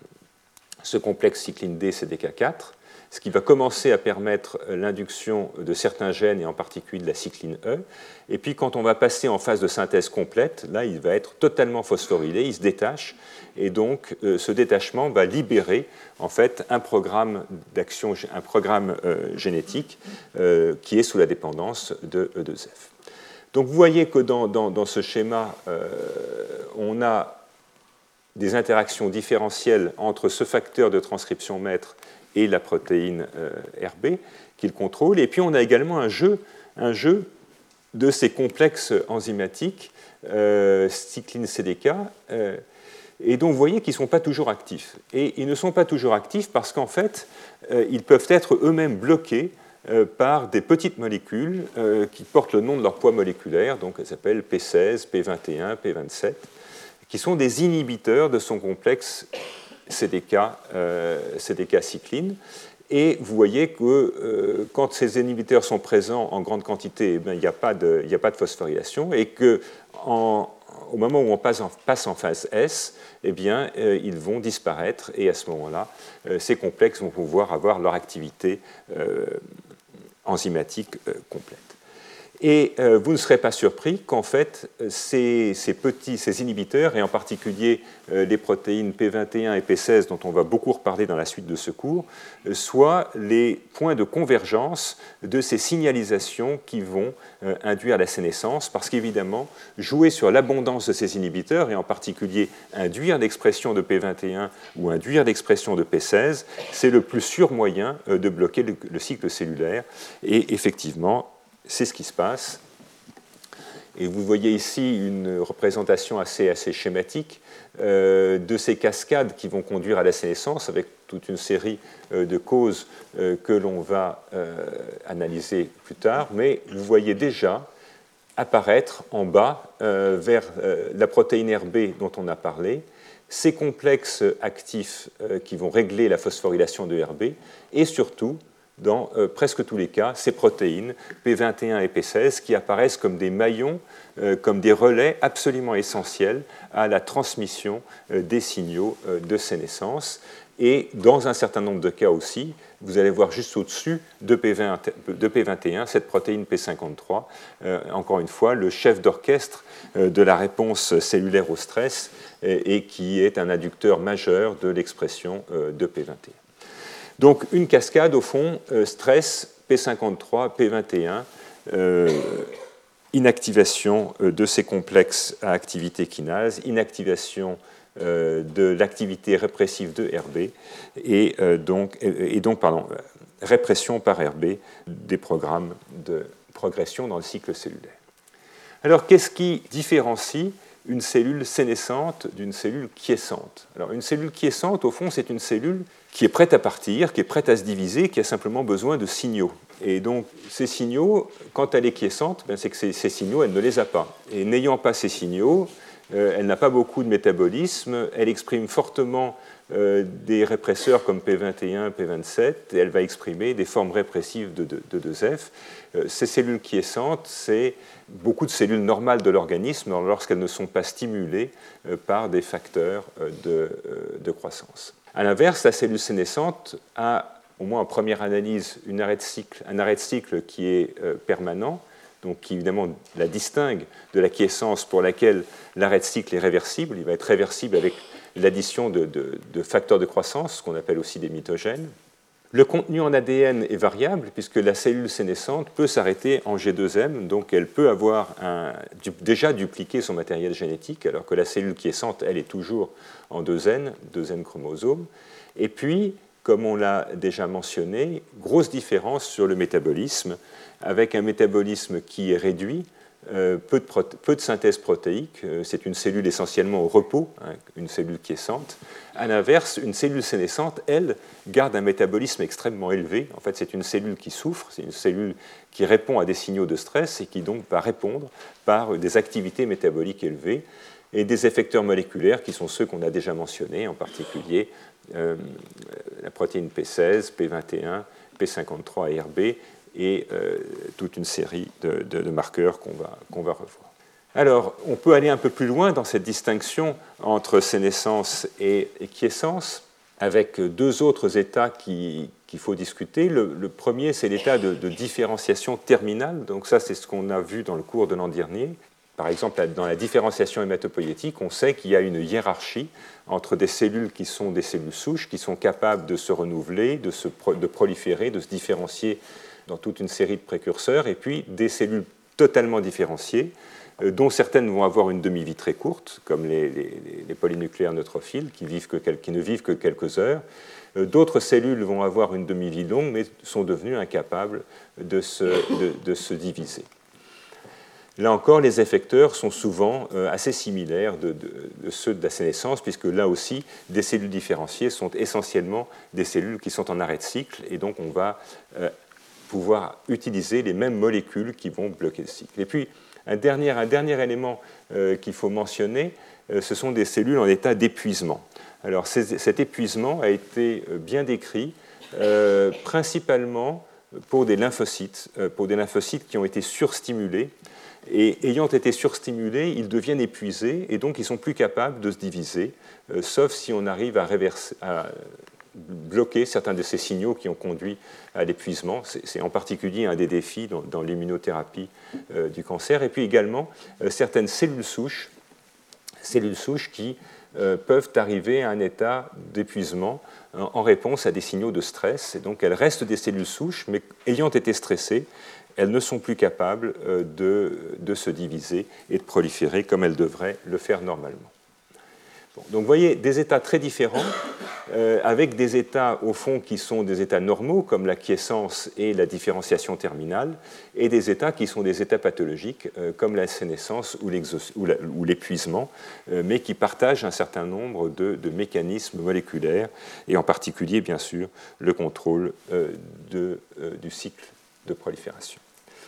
ce complexe cycline D C D K quatre, ce qui va commencer à permettre euh, l'induction de certains gènes, et en particulier de la cycline E. Et puis, quand on va passer en phase de synthèse complète, là, il va être totalement phosphorylé, il se détache, et donc euh, ce détachement va libérer en fait un programme d'action, un programme euh, génétique euh, qui est sous la dépendance de E deux F. Donc vous voyez que dans, dans, dans ce schéma, euh, on a des interactions différentielles entre ce facteur de transcription maître et la protéine euh, R B qu'il contrôle. Et puis on a également un jeu, un jeu de ces complexes enzymatiques, euh, cycline C D K, euh, et donc vous voyez qu'ils ne sont pas toujours actifs. Et ils ne sont pas toujours actifs parce qu'en fait, euh, ils peuvent être eux-mêmes bloqués euh, par des petites molécules euh, qui portent le nom de leur poids moléculaire, donc elles s'appellent P seize, P vingt et un, P vingt-sept, qui sont des inhibiteurs de son complexe C D K, euh, C D K cycline. Et vous voyez que euh, quand ces inhibiteurs sont présents en grande quantité, eh bien, il n'y a pas de, il n'y a pas de phosphorylation, et qu'en au moment où on passe en, passe en phase S, eh bien, euh, ils vont disparaître et à ce moment-là, euh, ces complexes vont pouvoir avoir leur activité euh, enzymatique euh, complète. Et euh, vous ne serez pas surpris qu'en fait, ces, ces petits, ces inhibiteurs, et en particulier euh, les protéines P vingt et un et P seize, dont on va beaucoup reparler dans la suite de ce cours, euh, soient les points de convergence de ces signalisations qui vont euh, induire la sénescence, parce qu'évidemment, jouer sur l'abondance de ces inhibiteurs, et en particulier induire l'expression de P vingt et un ou induire l'expression de P seize, c'est le plus sûr moyen euh, de bloquer le, le cycle cellulaire. Et effectivement, c'est ce qui se passe. Et vous voyez ici une représentation assez, assez schématique euh, de ces cascades qui vont conduire à la sénescence, avec toute une série euh, de causes euh, que l'on va euh, analyser plus tard. Mais vous voyez déjà apparaître en bas, euh, vers euh, la protéine R B dont on a parlé, ces complexes actifs euh, qui vont régler la phosphorylation de R B, et surtout, dans euh, presque tous les cas, ces protéines, P vingt et un et P seize, qui apparaissent comme des maillons, euh, comme des relais absolument essentiels à la transmission euh, des signaux euh, de sénescence. Et dans un certain nombre de cas aussi, vous allez voir juste au-dessus de P vingt, de P vingt et un, cette protéine P cinquante-trois, euh, encore une fois, le chef d'orchestre euh, de la réponse cellulaire au stress, et, et qui est un inducteur majeur de l'expression euh, de P vingt et un. Donc une cascade, au fond, euh, stress, P cinquante-trois, P vingt et un, euh, inactivation euh, de ces complexes à activité kinase, inactivation euh, de l'activité répressive de R B, et, euh, donc, et, et donc pardon, répression par R B des programmes de progression dans le cycle cellulaire. Alors qu'est-ce qui différencie une cellule sénescente d'une cellule quiescente? Alors une cellule quiescente, au fond, c'est une cellule qui est prête à partir, qui est prête à se diviser, qui a simplement besoin de signaux. Et donc, ces signaux, quand elle est quiescente, ben, c'est que ces, ces signaux, elle ne les a pas. Et n'ayant pas ces signaux, euh, elle n'a pas beaucoup de métabolisme, elle exprime fortement euh, des répresseurs comme P vingt et un, P vingt-sept, et elle va exprimer des formes répressives de, de, de deux F. Euh, ces cellules quiescentes, c'est beaucoup de cellules normales de l'organisme lorsqu'elles ne sont pas stimulées euh, par des facteurs euh, de, euh, de croissance. À l'inverse, la cellule sénescente a, au moins en première analyse, une arrêt de cycle, un arrêt de cycle qui est euh, permanent, donc qui évidemment la distingue de la quiescence pour laquelle l'arrêt de cycle est réversible. Il va être réversible avec l'addition de, de, de facteurs de croissance, ce qu'on appelle aussi des mitogènes. Le contenu en A D N est variable puisque la cellule sénescente peut s'arrêter en G deux M, donc elle peut avoir un, déjà dupliqué son matériel génétique, alors que la cellule quiescente, elle, est toujours en deux N, deux N chromosomes. Et puis, comme on l'a déjà mentionné, grosse différence sur le métabolisme, avec un métabolisme qui est réduit, euh, peu, de proté- peu de synthèse protéique, euh, c'est une cellule essentiellement au repos, hein, une cellule quiescente. À l'inverse, une cellule sénescente, elle, garde un métabolisme extrêmement élevé. En fait, c'est une cellule qui souffre, c'est une cellule qui répond à des signaux de stress et qui donc va répondre par des activités métaboliques élevées et des effecteurs moléculaires qui sont ceux qu'on a déjà mentionnés, en particulier euh, la protéine P seize, P vingt et un, P cinquante-trois et R B, et euh, toute une série de, de, de marqueurs qu'on va, qu'on va revoir. Alors, on peut aller un peu plus loin dans cette distinction entre sénescence et, et quiescence, avec deux autres états qui, qu'il faut discuter. Le, le premier, c'est l'état de, de différenciation terminale. Donc ça, c'est ce qu'on a vu dans le cours de l'an dernier. Par exemple, dans la différenciation hématopoïétique, on sait qu'il y a une hiérarchie entre des cellules qui sont des cellules souches, qui sont capables de se renouveler, de, se, de proliférer, de se différencier dans toute une série de précurseurs, et puis des cellules totalement différenciées, euh, dont certaines vont avoir une demi-vie très courte, comme les, les, les polynucléaires neutrophiles, qui, vivent que, qui ne vivent que quelques heures. Euh, d'autres cellules vont avoir une demi-vie longue, mais sont devenues incapables de se, de, de se diviser. Là encore, les effecteurs sont souvent euh, assez similaires de, de, de ceux de la sénescence, puisque là aussi, des cellules différenciées sont essentiellement des cellules qui sont en arrêt de cycle, et donc on va euh, pouvoir utiliser les mêmes molécules qui vont bloquer le cycle. Et puis, un dernier, un dernier élément euh, qu'il faut mentionner, euh, ce sont des cellules en état d'épuisement. Alors, ces, cet épuisement a été bien décrit, euh, principalement pour des lymphocytes, euh, pour des lymphocytes qui ont été surstimulés Et ayant été surstimulés, ils deviennent épuisés et donc ils sont plus capables de se diviser, euh, sauf si on arrive à, réverser, à bloquer certains de ces signaux qui ont conduit à l'épuisement. C'est en particulier un des défis dans, dans l'immunothérapie euh, du cancer. Et puis également euh, certaines cellules souches, cellules souches qui euh, peuvent arriver à un état d'épuisement en, en réponse à des signaux de stress. Et donc elles restent des cellules souches, mais ayant été stressées, elles ne sont plus capables euh, de, de se diviser et de proliférer comme elles devraient le faire normalement. Bon, donc vous voyez des états très différents, euh, avec des états au fond qui sont des états normaux, comme l'acquiescence et la différenciation terminale, et des états qui sont des états pathologiques, euh, comme la sénescence ou l'épuisement, euh, mais qui partagent un certain nombre de, de mécanismes moléculaires, et en particulier, bien sûr, le contrôle euh, de, euh, du cycle de prolifération.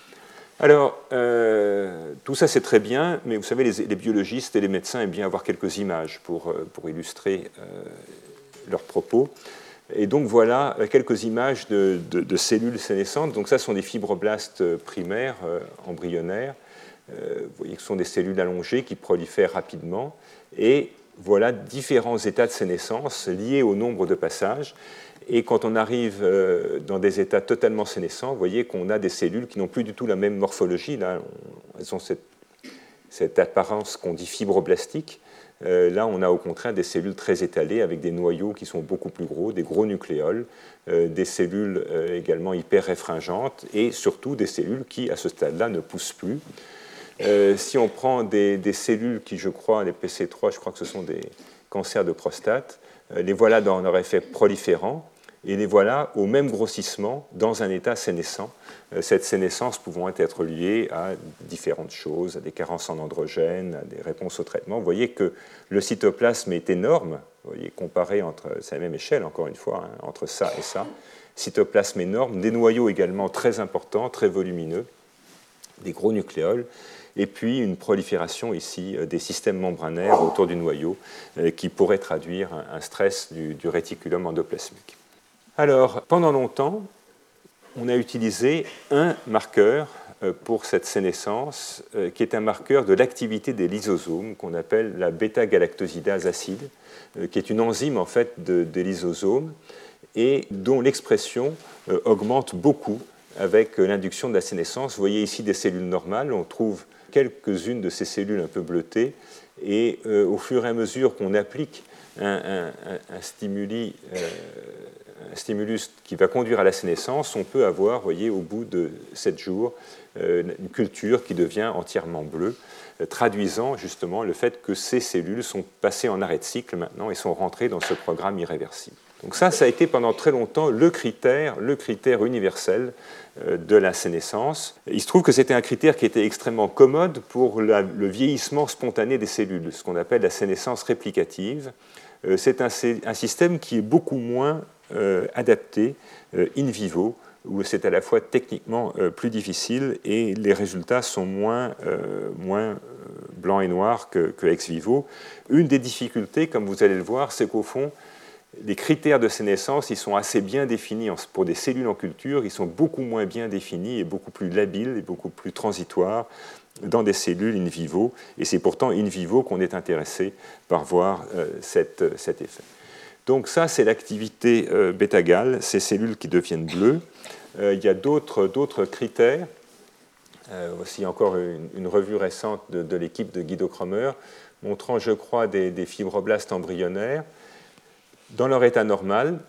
Alors, euh, tout ça c'est très bien, mais vous savez, les, les biologistes et les médecins aiment bien avoir quelques images pour, pour illustrer euh, leurs propos. Et donc voilà quelques images de, de, de cellules sénescentes. Donc ça sont des fibroblastes primaires, euh, embryonnaires. Euh, vous voyez que ce sont des cellules allongées qui prolifèrent rapidement. Et voilà différents états de sénescence liés au nombre de passages. Et quand on arrive dans des états totalement sénescents, vous voyez qu'on a des cellules qui n'ont plus du tout la même morphologie. Là, elles ont cette, cette apparence qu'on dit fibroblastique. Euh, là, on a au contraire des cellules très étalées avec des noyaux qui sont beaucoup plus gros, des gros nucléoles, euh, des cellules euh, également hyper réfringentes et surtout des cellules qui, à ce stade-là, ne poussent plus. Euh, si on prend des, des cellules qui, je crois, les P C trois, je crois que ce sont des cancers de prostate, euh, les voilà dans leur effet proliférant. Et les voilà au même grossissement dans un état sénescent, cette sénescence pouvant être liée à différentes choses, à des carences en androgènes, à des réponses au traitement. Vous voyez que le cytoplasme est énorme, vous voyez, comparé entre, c'est la même échelle encore une fois, hein, entre ça et ça, cytoplasme énorme, des noyaux également très importants, très volumineux, des gros nucléoles, et puis une prolifération ici des systèmes membranaires autour du noyau qui pourrait traduire un stress du, du réticulum endoplasmique. Alors, pendant longtemps, on a utilisé un marqueur pour cette sénescence, qui est un marqueur de l'activité des lysosomes, qu'on appelle la bêta-galactosidase acide, qui est une enzyme en fait de, des lysosomes et dont l'expression augmente beaucoup avec l'induction de la sénescence. Vous voyez ici des cellules normales, on trouve quelques-unes de ces cellules un peu bleutées, et euh, au fur et à mesure qu'on applique un, un, un, stimuli, euh, un stimulus qui va conduire à la sénescence, on peut avoir, vous voyez, au bout de sept jours, euh, une culture qui devient entièrement bleue, euh, traduisant justement le fait que ces cellules sont passées en arrêt de cycle maintenant et sont rentrées dans ce programme irréversible. Donc ça, ça a été pendant très longtemps le critère, le critère universel de la sénescence. Il se trouve que c'était un critère qui était extrêmement commode pour la, le vieillissement spontané des cellules, ce qu'on appelle la sénescence réplicative. C'est un, un système qui est beaucoup moins euh, adapté euh, in vivo, où c'est à la fois techniquement euh, plus difficile et les résultats sont moins, euh, moins blancs et noirs que, que ex vivo. Une des difficultés, comme vous allez le voir, c'est qu'au fond, les critères de sénescence, ils sont assez bien définis pour des cellules en culture, ils sont beaucoup moins bien définis et beaucoup plus labiles et beaucoup plus transitoires dans des cellules in vivo, et c'est pourtant in vivo qu'on est intéressé par voir euh, cette, cet effet. Donc ça, c'est l'activité euh, bêta-gal, ces cellules qui deviennent bleues. Euh, il y a d'autres, d'autres critères, euh, aussi encore une, une revue récente de, de l'équipe de Guido Kromer, montrant, je crois, des, des fibroblastes embryonnaires dans leur état normal,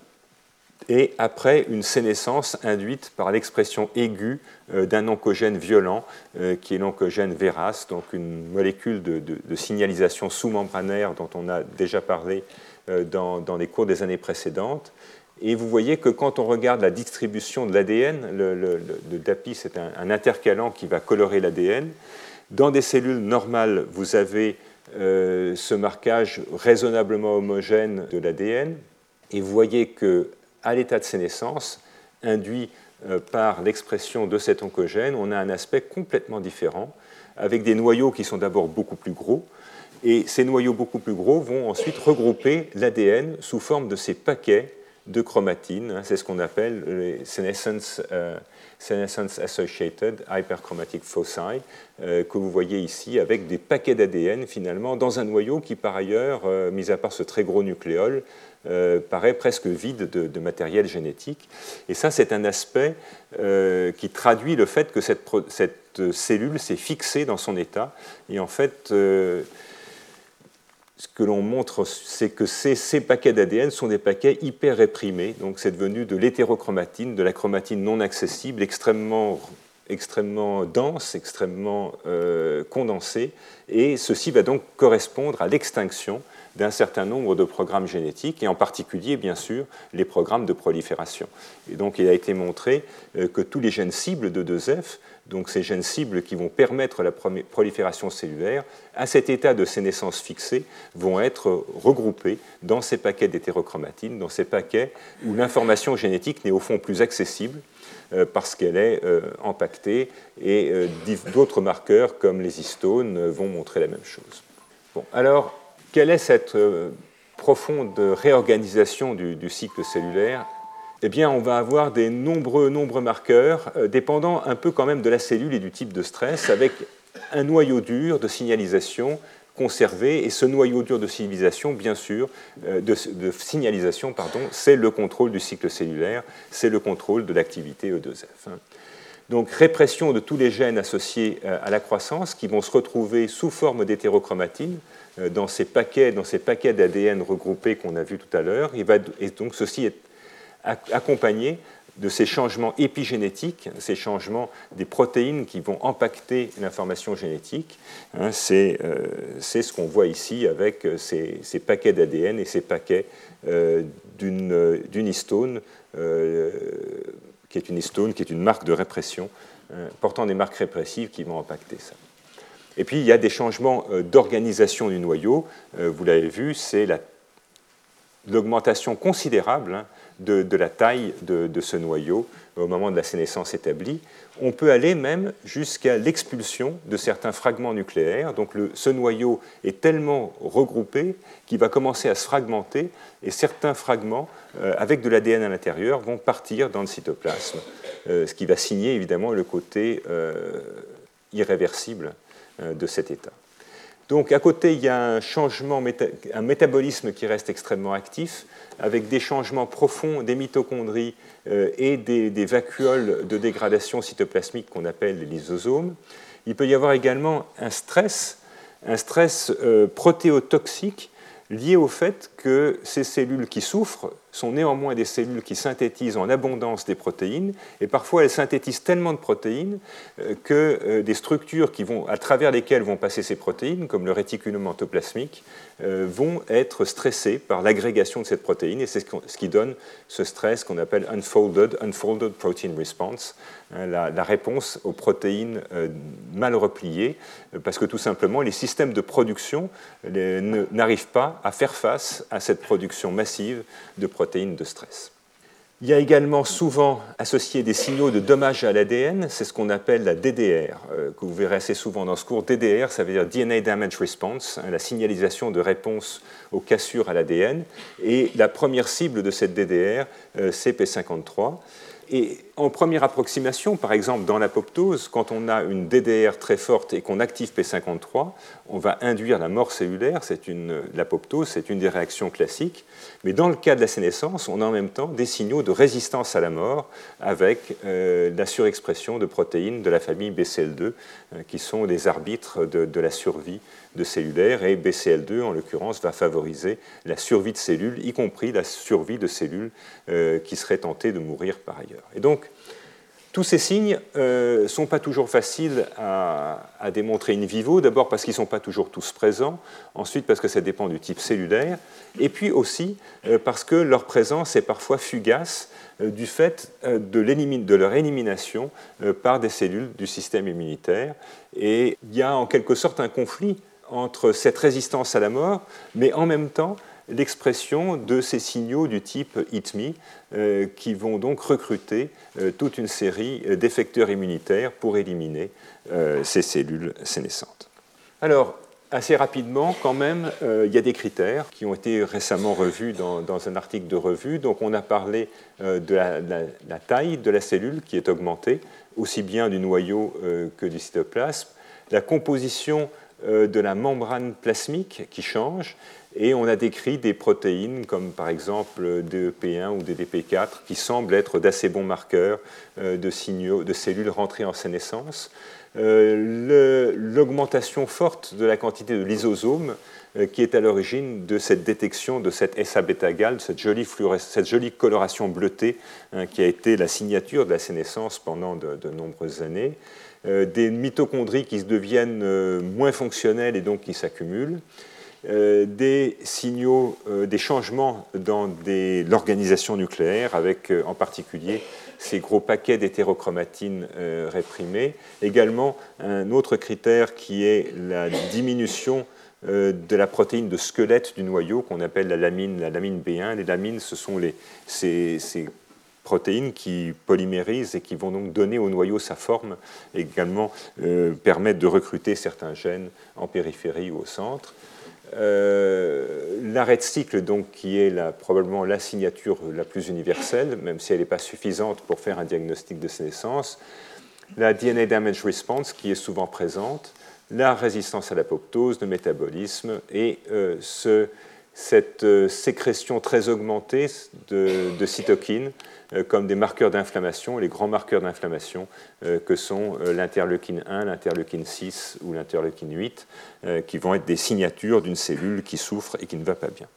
et après une sénescence induite par l'expression aiguë euh, d'un oncogène violent, euh, qui est l'oncogène Véras, donc une molécule de, de, de signalisation sous-membranaire dont on a déjà parlé euh, dans, dans les cours des années précédentes. Et vous voyez que quand on regarde la distribution de l'A D N, le, le, le, le D A P I, c'est un, un intercalant qui va colorer l'A D N. Dans des cellules normales, vous avez Euh, ce marquage raisonnablement homogène de l'A D N, et vous voyez qu'à l'état de sénescence, induit euh, par l'expression de cet oncogène, on a un aspect complètement différent, avec des noyaux qui sont d'abord beaucoup plus gros, et ces noyaux beaucoup plus gros vont ensuite regrouper l'A D N sous forme de ces paquets de chromatine, hein, c'est ce qu'on appelle les senescence, euh, senescence associated hyperchromatic foci, euh, que vous voyez ici avec des paquets d'A D N finalement dans un noyau qui par ailleurs, euh, mis à part ce très gros nucléole, euh, paraît presque vide de, de matériel génétique. Et ça, c'est un aspect euh, qui traduit le fait que cette, cette cellule s'est fixée dans son état. Et en fait, euh, ce que l'on montre, c'est que ces, ces paquets d'A D N sont des paquets hyper réprimés. Donc c'est devenu de l'hétérochromatine, de la chromatine non accessible, extrêmement, extrêmement dense, extrêmement euh, condensée. Et ceci va donc correspondre à l'extinction d'un certain nombre de programmes génétiques, et en particulier, bien sûr, les programmes de prolifération. Et donc il a été montré euh, que tous les gènes cibles de deux F, donc ces gènes cibles qui vont permettre la prolifération cellulaire, à cet état de sénescence fixée, vont être regroupés dans ces paquets d'hétérochromatine, dans ces paquets où l'information génétique n'est au fond plus accessible euh, parce qu'elle est euh, impactée, et euh, d'autres marqueurs comme les histones euh, vont montrer la même chose. Bon, alors, quelle est cette euh, profonde réorganisation du, du cycle cellulaire? Eh bien, on va avoir des nombreux, nombreux marqueurs, euh, dépendant un peu quand même de la cellule et du type de stress, avec un noyau dur de signalisation conservé. Et ce noyau dur de signalisation, bien sûr, euh, de, de signalisation, pardon, c'est le contrôle du cycle cellulaire, c'est le contrôle de l'activité E deux F. Hein. Donc, répression de tous les gènes associés à la croissance qui vont se retrouver sous forme d'hétérochromatine euh, dans ces paquets, dans ces paquets d'A D N regroupés qu'on a vus tout à l'heure. Et donc, ceci est accompagné de ces changements épigénétiques, ces changements des protéines qui vont impacter l'information génétique. Hein, c'est, euh, c'est ce qu'on voit ici avec ces, ces paquets d'A D N et ces paquets euh, d'une, d'une histone, euh, qui est une histone, qui est une marque de répression, euh, portant des marques répressives qui vont impacter ça. Et puis, il y a des changements euh, d'organisation du noyau. Euh, vous l'avez vu, c'est la, l'augmentation considérable hein, De, de la taille de, de ce noyau au moment de la sénescence établie. On peut aller même jusqu'à l'expulsion de certains fragments nucléaires. Donc le, ce noyau est tellement regroupé qu'il va commencer à se fragmenter, et certains fragments, euh, avec de l'A D N à l'intérieur, vont partir dans le cytoplasme, euh, ce qui va signer évidemment le côté euh, irréversible euh, de cet état. Donc à côté, il y a un changement, un métabolisme qui reste extrêmement actif, avec des changements profonds des mitochondries euh, et des, des vacuoles de dégradation cytoplasmique qu'on appelle les lysosomes. Il peut y avoir également un stress, un stress euh, protéotoxique lié au fait que ces cellules qui souffrent sont néanmoins des cellules qui synthétisent en abondance des protéines, et parfois elles synthétisent tellement de protéines que des structures qui vont, à travers lesquelles vont passer ces protéines, comme le réticulum endoplasmique, vont être stressées par l'agrégation de cette protéine, et c'est ce qui donne ce stress qu'on appelle unfolded, unfolded protein response, la, la réponse aux protéines mal repliées, parce que tout simplement les systèmes de production les, ne, n'arrivent pas à faire face à cette production massive de protéines de stress. Il y a également souvent associé des signaux de dommage à l'A D N, c'est ce qu'on appelle la D D R, euh, que vous verrez assez souvent dans ce cours. D D R, ça veut dire D N A Damage Response, hein, la signalisation de réponse aux cassures à l'A D N. Et la première cible de cette D D R, euh, c'est P cinquante-trois. Et en première approximation, par exemple dans l'apoptose, quand on a une D D R très forte et qu'on active P cinquante-trois, on va induire la mort cellulaire. C'est une, l'apoptose, c'est une des réactions classiques. Mais dans le cas de la sénescence, on a en même temps des signaux de résistance à la mort avec euh, la surexpression de protéines de la famille B C L deux, euh, qui sont les arbitres de, de la survie de cellulaire. Et B C L deux, en l'occurrence, va favoriser la survie de cellules, y compris la survie de cellules euh, qui seraient tentées de mourir par ailleurs. Et donc, tous ces signes ne euh, sont pas toujours faciles à, à démontrer in vivo, d'abord parce qu'ils ne sont pas toujours tous présents, ensuite parce que ça dépend du type cellulaire, et puis aussi euh, parce que leur présence est parfois fugace euh, du fait euh, de, de leur élimination euh, par des cellules du système immunitaire. Et il y a en quelque sorte un conflit entre cette résistance à la mort, mais en même temps l'expression de ces signaux du type Eat Me, euh, qui vont donc recruter euh, toute une série d'effecteurs immunitaires pour éliminer euh, ces cellules sénescentes. Alors, assez rapidement, quand même, euh, il y a des critères qui ont été récemment revus dans, dans un article de revue. Donc, on a parlé euh, de la, la, la taille de la cellule qui est augmentée, aussi bien du noyau euh, que du cytoplasme, la composition euh, de la membrane plasmique qui change, et on a décrit des protéines comme par exemple D E P un ou D D P quatre qui semblent être d'assez bons marqueurs euh, de signaux de cellules rentrées en sénescence. Euh, l'augmentation forte de la quantité de lysosome euh, qui est à l'origine de cette détection de cette S A-bêta-gal, cette jolie, cette jolie coloration bleutée hein, qui a été la signature de la sénescence pendant de, de nombreuses années, euh, des mitochondries qui deviennent euh, moins fonctionnelles et donc qui s'accumulent, euh, des signaux, euh, des changements dans l'organisation nucléaire avec euh, en particulier ces gros paquets d'hétérochromatine euh, réprimés. Également, un autre critère qui est la diminution euh, de la protéine de squelette du noyau, qu'on appelle la lamine, la lamine B un. Les lamines, ce sont les, ces, ces protéines qui polymérisent et qui vont donc donner au noyau sa forme, et également euh, permettre de recruter certains gènes en périphérie ou au centre. Euh, L'arrêt de cycle, donc, qui est la, probablement la signature la plus universelle, même si elle n'est pas suffisante pour faire un diagnostic de sénescence, la D N A damage response, qui est souvent présente, la résistance à l'apoptose, le métabolisme et euh, ce, cette euh, sécrétion très augmentée de, de cytokines euh, comme des marqueurs d'inflammation, les grands marqueurs d'inflammation euh, que sont euh, l'interleukine un, l'interleukine six ou l'interleukine huit, euh, qui vont être des signatures d'une cellule qui souffre et qui ne va pas bien.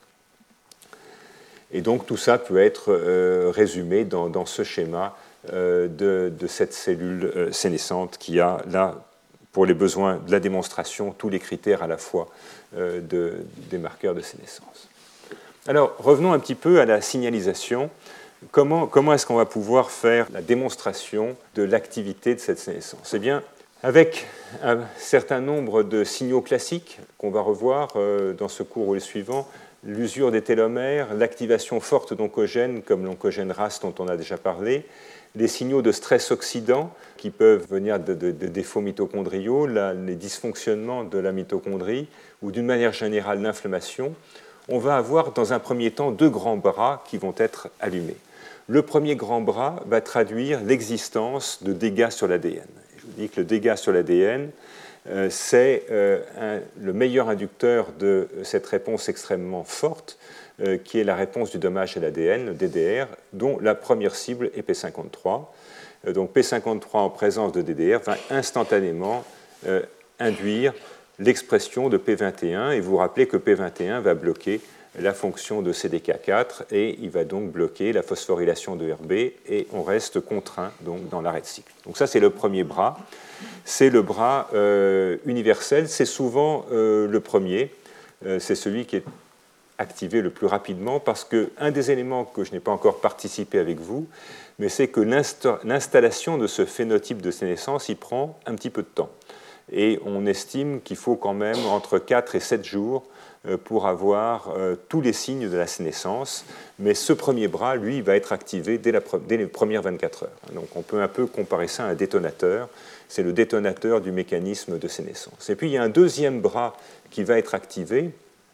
Et donc tout ça peut être euh, résumé dans, dans ce schéma euh, de, de cette cellule euh, sénescente qui a là, pour les besoins de la démonstration, tous les critères à la fois euh, de, des marqueurs de sénescence. Alors, revenons un petit peu à la signalisation. Comment, comment est-ce qu'on va pouvoir faire la démonstration de l'activité de cette sénescence? Eh bien, avec un certain nombre de signaux classiques qu'on va revoir euh, dans ce cours ou le suivant, l'usure des télomères, l'activation forte d'oncogènes comme l'oncogène R A S dont on a déjà parlé, les signaux de stress oxydant qui peuvent venir de, de, de défauts mitochondriaux, la, les dysfonctionnements de la mitochondrie ou d'une manière générale l'inflammation, on va avoir dans un premier temps deux grands bras qui vont être allumés. Le premier grand bras va traduire l'existence de dégâts sur l'A D N. Je vous dis que le dégât sur l'A D N, euh, c'est euh, un, le meilleur inducteur de cette réponse extrêmement forte, euh, qui est la réponse du dommage à l'A D N, le D D R, dont la première cible est P cinquante-trois. Euh, donc P cinquante-trois en présence de D D R va instantanément euh, induire l'expression de P vingt et un, et vous vous rappelez que P vingt et un va bloquer la fonction de C D K quatre et il va donc bloquer la phosphorylation de R B et on reste contraint donc, dans l'arrêt de cycle. Donc ça, c'est le premier bras. C'est le bras euh, universel, c'est souvent euh, le premier, euh, c'est celui qui est activé le plus rapidement parce qu'un des éléments que je n'ai pas encore participé avec vous, mais c'est que l'installation de ce phénotype de sénescence, il prend un petit peu de temps. Et on estime qu'il faut quand même entre quatre et sept jours pour avoir euh, tous les signes de la sénescence. Mais ce premier bras, lui, va être activé dès, la, dès les premières vingt-quatre heures. Donc on peut un peu comparer ça à un détonateur. C'est le détonateur du mécanisme de sénescence. Et puis il y a un deuxième bras qui va être activé,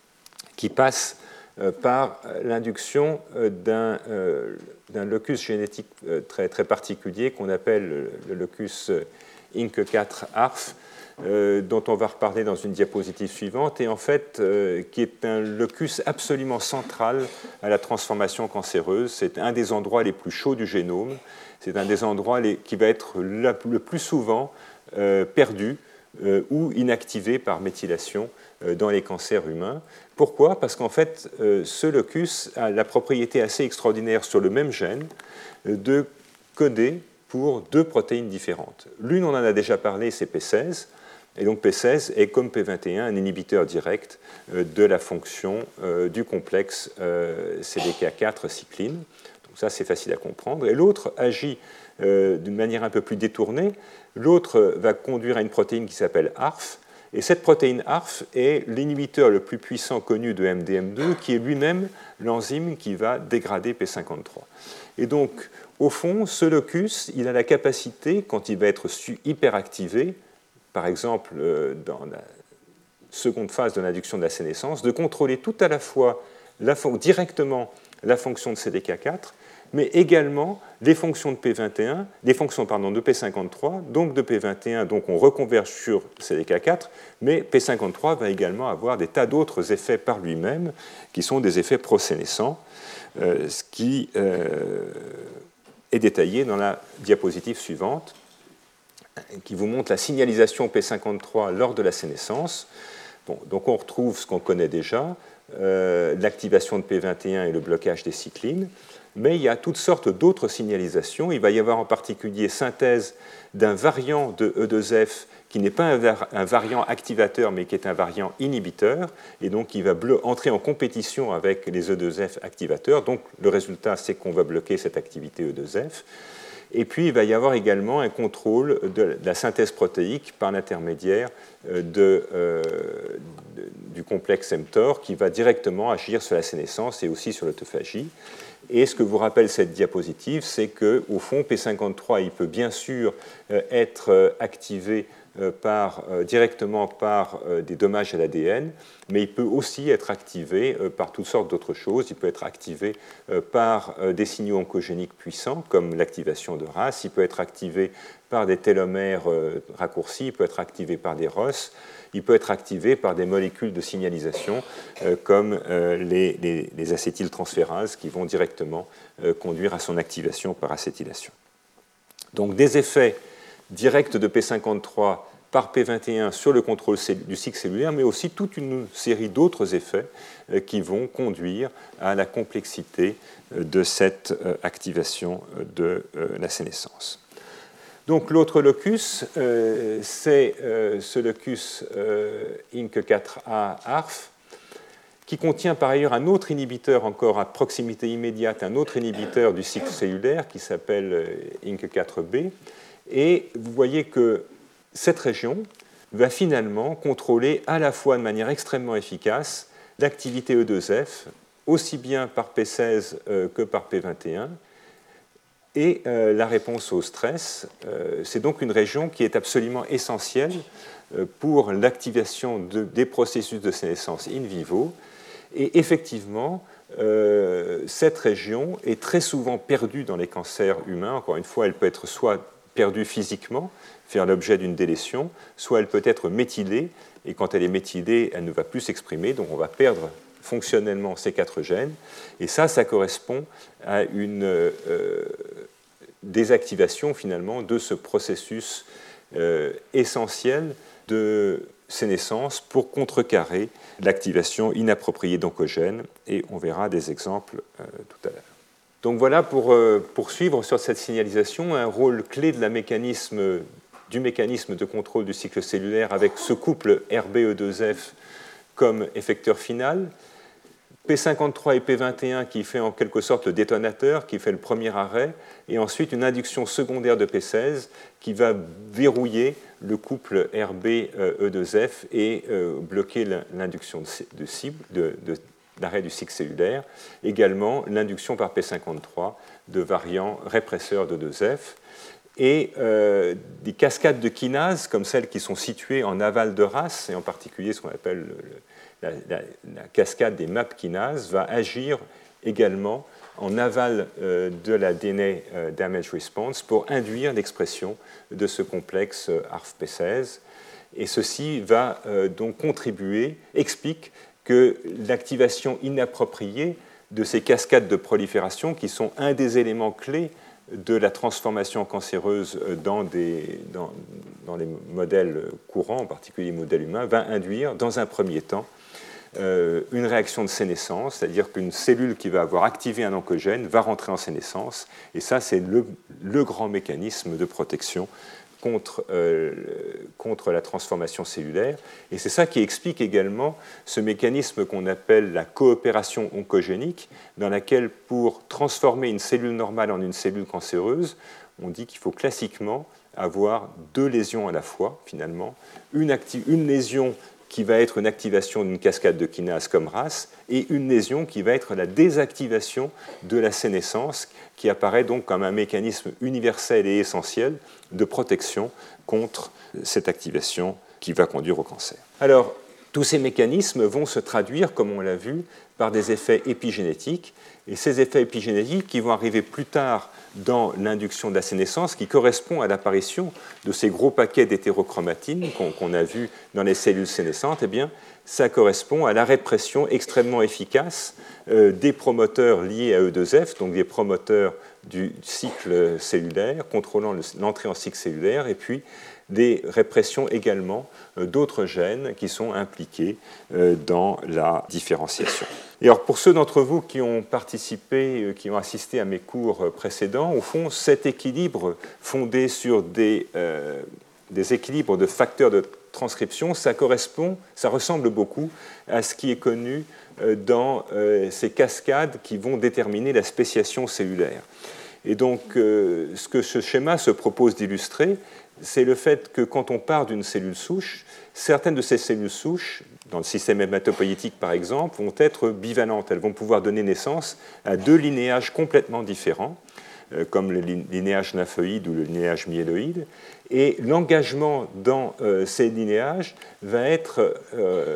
qui passe euh, par l'induction euh, d'un euh, locus génétique euh, très, très particulier qu'on appelle le, le locus euh, I N C quatre A R F, Euh, dont on va reparler dans une diapositive suivante, et en fait, euh, qui est un locus absolument central à la transformation cancéreuse. C'est un des endroits les plus chauds du génome. C'est un des endroits les, qui va être la, le plus souvent euh, perdu euh, ou inactivé par méthylation euh, dans les cancers humains. Pourquoi? Parce qu'en fait, euh, ce locus a la propriété assez extraordinaire sur le même gène euh, de coder pour deux protéines différentes. L'une, on en a déjà parlé, c'est P seize. Et donc P seize est, comme P vingt et un, un inhibiteur direct euh, de la fonction euh, du complexe euh, C D K quatre cycline. Donc ça, c'est facile à comprendre. Et l'autre agit euh, d'une manière un peu plus détournée. L'autre va conduire à une protéine qui s'appelle A R F. Et cette protéine A R F est l'inhibiteur le plus puissant connu de M D M deux, qui est lui-même l'enzyme qui va dégrader P cinquante-trois. Et donc, au fond, ce locus, il a la capacité, quand il va être hyperactivé, par exemple, dans la seconde phase de l'induction de la sénescence, de contrôler tout à la fois la directement la fonction de C D K quatre, mais également les fonctions de P vingt et un, les fonctions pardon, de P cinquante-trois, donc de P vingt et un, donc on reconverge sur C D K quatre, mais P cinquante-trois va également avoir des tas d'autres effets par lui-même, qui sont des effets prosénescents, euh, ce qui euh, est détaillé dans la diapositive suivante, qui vous montre la signalisation P cinquante-trois lors de la sénescence. Bon, donc on retrouve ce qu'on connaît déjà, euh, l'activation de P vingt et un et le blocage des cyclines, mais il y a toutes sortes d'autres signalisations. Il va y avoir en particulier synthèse d'un variant de E deux F qui n'est pas un variant activateur, mais qui est un variant inhibiteur, et donc qui va entrer en compétition avec les E deux F activateurs. Donc le résultat, c'est qu'on va bloquer cette activité E deux F. Et puis, il va y avoir également un contrôle de la synthèse protéique par l'intermédiaire de, euh, de, du complexe mTOR qui va directement agir sur la sénescence et aussi sur l'autophagie. Et ce que vous rappelle cette diapositive, c'est qu'au fond, P cinquante-trois, il peut bien sûr être activé par, directement par des dommages à l'A D N, mais il peut aussi être activé par toutes sortes d'autres choses. Il peut être activé par des signaux oncogéniques puissants, comme l'activation de R A S. Il peut être activé par des télomères raccourcis. Il peut être activé par des R O S. Il peut être activé par des molécules de signalisation, comme les, les, les acétyltransférases, qui vont directement conduire à son activation par acétylation. Donc, des effets direct de P cinquante-trois par P vingt et un sur le contrôle du cycle cellulaire, mais aussi toute une série d'autres effets qui vont conduire à la complexité de cette activation de la sénescence. Donc l'autre locus, euh, c'est euh, ce locus euh, I N C quatre A A R F, qui contient par ailleurs un autre inhibiteur encore à proximité immédiate, un autre inhibiteur du cycle cellulaire qui s'appelle I N C quatre B. Et vous voyez que cette région va finalement contrôler à la fois de manière extrêmement efficace l'activité E deux F, aussi bien par P seize euh, que par P vingt et un, et euh, la réponse au stress. Euh, c'est donc une région qui est absolument essentielle euh, pour l'activation de, des processus de sénescence in vivo. Et effectivement, euh, cette région est très souvent perdue dans les cancers humains. Encore une fois, elle peut être soit perdue physiquement, faire l'objet d'une délétion, soit elle peut être méthylée, et quand elle est méthylée, elle ne va plus s'exprimer, donc on va perdre fonctionnellement ces quatre gènes, et ça, ça correspond à une euh, désactivation finalement de ce processus euh, essentiel de sénescence pour contrecarrer l'activation inappropriée d'oncogènes, et on verra des exemples euh, tout à l'heure. Donc voilà, pour euh, poursuivre sur cette signalisation, un rôle clé de la mécanisme, du mécanisme de contrôle du cycle cellulaire avec ce couple R B E deux F comme effecteur final, P cinquante-trois et P vingt et un qui fait en quelque sorte le détonateur, qui fait le premier arrêt, et ensuite une induction secondaire de P seize qui va verrouiller le couple R B E deux F et euh, bloquer l'induction de cible, de, de l'arrêt du cycle cellulaire, également l'induction par P cinquante-trois de variants répresseurs de E deux F, et euh, des cascades de kinases, comme celles qui sont situées en aval de R A S, et en particulier ce qu'on appelle le, la, la, la cascade des M A P kinases, va agir également en aval euh, de la D N A euh, damage response pour induire l'expression de ce complexe euh, A R F P seize. Et ceci va euh, donc contribuer, explique que l'activation inappropriée de ces cascades de prolifération, qui sont un des éléments clés de la transformation cancéreuse dans, des, dans, dans les modèles courants, en particulier les modèles humains, va induire, dans un premier temps, euh, une réaction de sénescence, c'est-à-dire qu'une cellule qui va avoir activé un oncogène va rentrer en sénescence, et ça, c'est le, le grand mécanisme de protection Contre, euh, contre la transformation cellulaire. Et c'est ça qui explique également ce mécanisme qu'on appelle la coopération oncogénique, dans laquelle, pour transformer une cellule normale en une cellule cancéreuse, on dit qu'il faut classiquement avoir deux lésions à la fois, finalement, une, une lésion qui va être une activation d'une cascade de kinase comme R A S, et une lésion qui va être la désactivation de la sénescence, qui apparaît donc comme un mécanisme universel et essentiel de protection contre cette activation qui va conduire au cancer. Alors, Tous ces mécanismes vont se traduire, comme on l'a vu, par des effets épigénétiques, et ces effets épigénétiques qui vont arriver plus tard dans l'induction de la sénescence, qui correspond à l'apparition de ces gros paquets d'hétérochromatine qu'on qu'on a vus dans les cellules sénescentes, eh bien, ça correspond à la répression extrêmement efficace euh, des promoteurs liés à E deux F, donc des promoteurs du cycle cellulaire, contrôlant l'entrée en cycle cellulaire, et puis des répressions également euh, d'autres gènes qui sont impliqués euh, dans la différenciation. Et alors, pour ceux d'entre vous qui ont participé, euh, qui ont assisté à mes cours précédents, au fond, cet équilibre fondé sur des, euh, des équilibres de facteurs de transcription, ça correspond, ça ressemble beaucoup à ce qui est connu euh, dans euh, ces cascades qui vont déterminer la spéciation cellulaire. Et donc, euh, ce que ce schéma se propose d'illustrer, c'est le fait que quand on part d'une cellule souche, certaines de ces cellules souches, dans le système hématopoïétique par exemple, vont être bivalentes. Elles vont pouvoir donner naissance à deux linéages complètement différents, euh, comme le linéage nymphoïde ou le linéage myéloïde. Et l'engagement dans euh, ces linéages va être euh,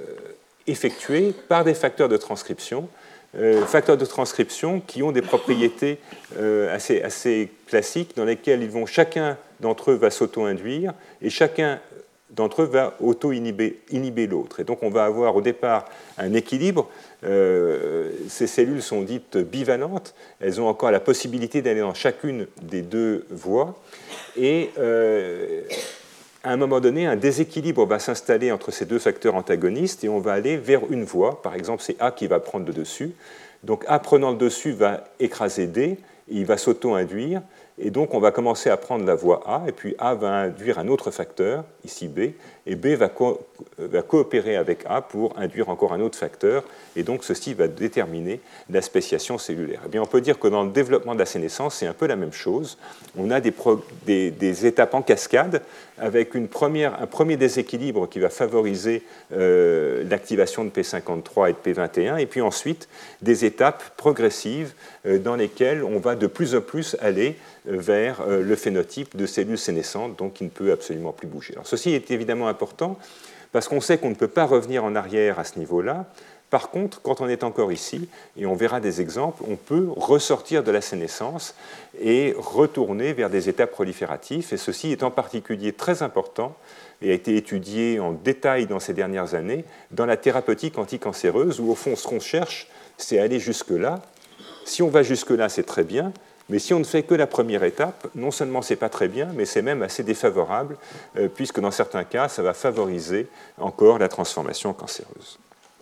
effectué par des facteurs de transcription, Euh, facteurs de transcription qui ont des propriétés euh, assez, assez classiques dans lesquelles ils vont, chacun d'entre eux va s'auto-induire et chacun d'entre eux va auto-inhiber inhiber l'autre. Et donc on va avoir au départ un équilibre. Euh, ces cellules sont dites bivalentes. Elles ont encore la possibilité d'aller dans chacune des deux voies. Et euh, à un moment donné, un déséquilibre va s'installer entre ces deux facteurs antagonistes et on va aller vers une voie. Par exemple, c'est A qui va prendre le dessus. Donc A prenant le dessus va écraser D, et il va s'auto-induire. Et donc on va commencer à prendre la voie A, et puis A va induire un autre facteur, ici B, et B va, co- va coopérer avec A pour induire encore un autre facteur, et donc ceci va déterminer la spéciation cellulaire. Eh bien, on peut dire que dans le développement de la sénescence, c'est un peu la même chose. On a des, pro- des, des étapes en cascade, avec une première, un premier déséquilibre qui va favoriser euh, l'activation de P cinquante-trois et de P vingt et un, et puis ensuite des étapes progressives euh, dans lesquelles on va de plus en plus aller vers le phénotype de cellules sénescentes, donc qui ne peut absolument plus bouger. Alors, ceci est évidemment important parce qu'on sait qu'on ne peut pas revenir en arrière à ce niveau-là. Par contre, quand on est encore ici, et on verra des exemples, on peut ressortir de la sénescence et retourner vers des états prolifératifs, et ceci est en particulier très important et a été étudié en détail dans ces dernières années dans la thérapeutique anticancéreuse, où au fond, ce qu'on cherche, c'est aller jusque-là. Si on va jusque-là, c'est très bien. Mais si on ne fait que la première étape, non seulement ce n'est pas très bien, mais c'est même assez défavorable, euh, puisque dans certains cas, ça va favoriser encore la transformation cancéreuse.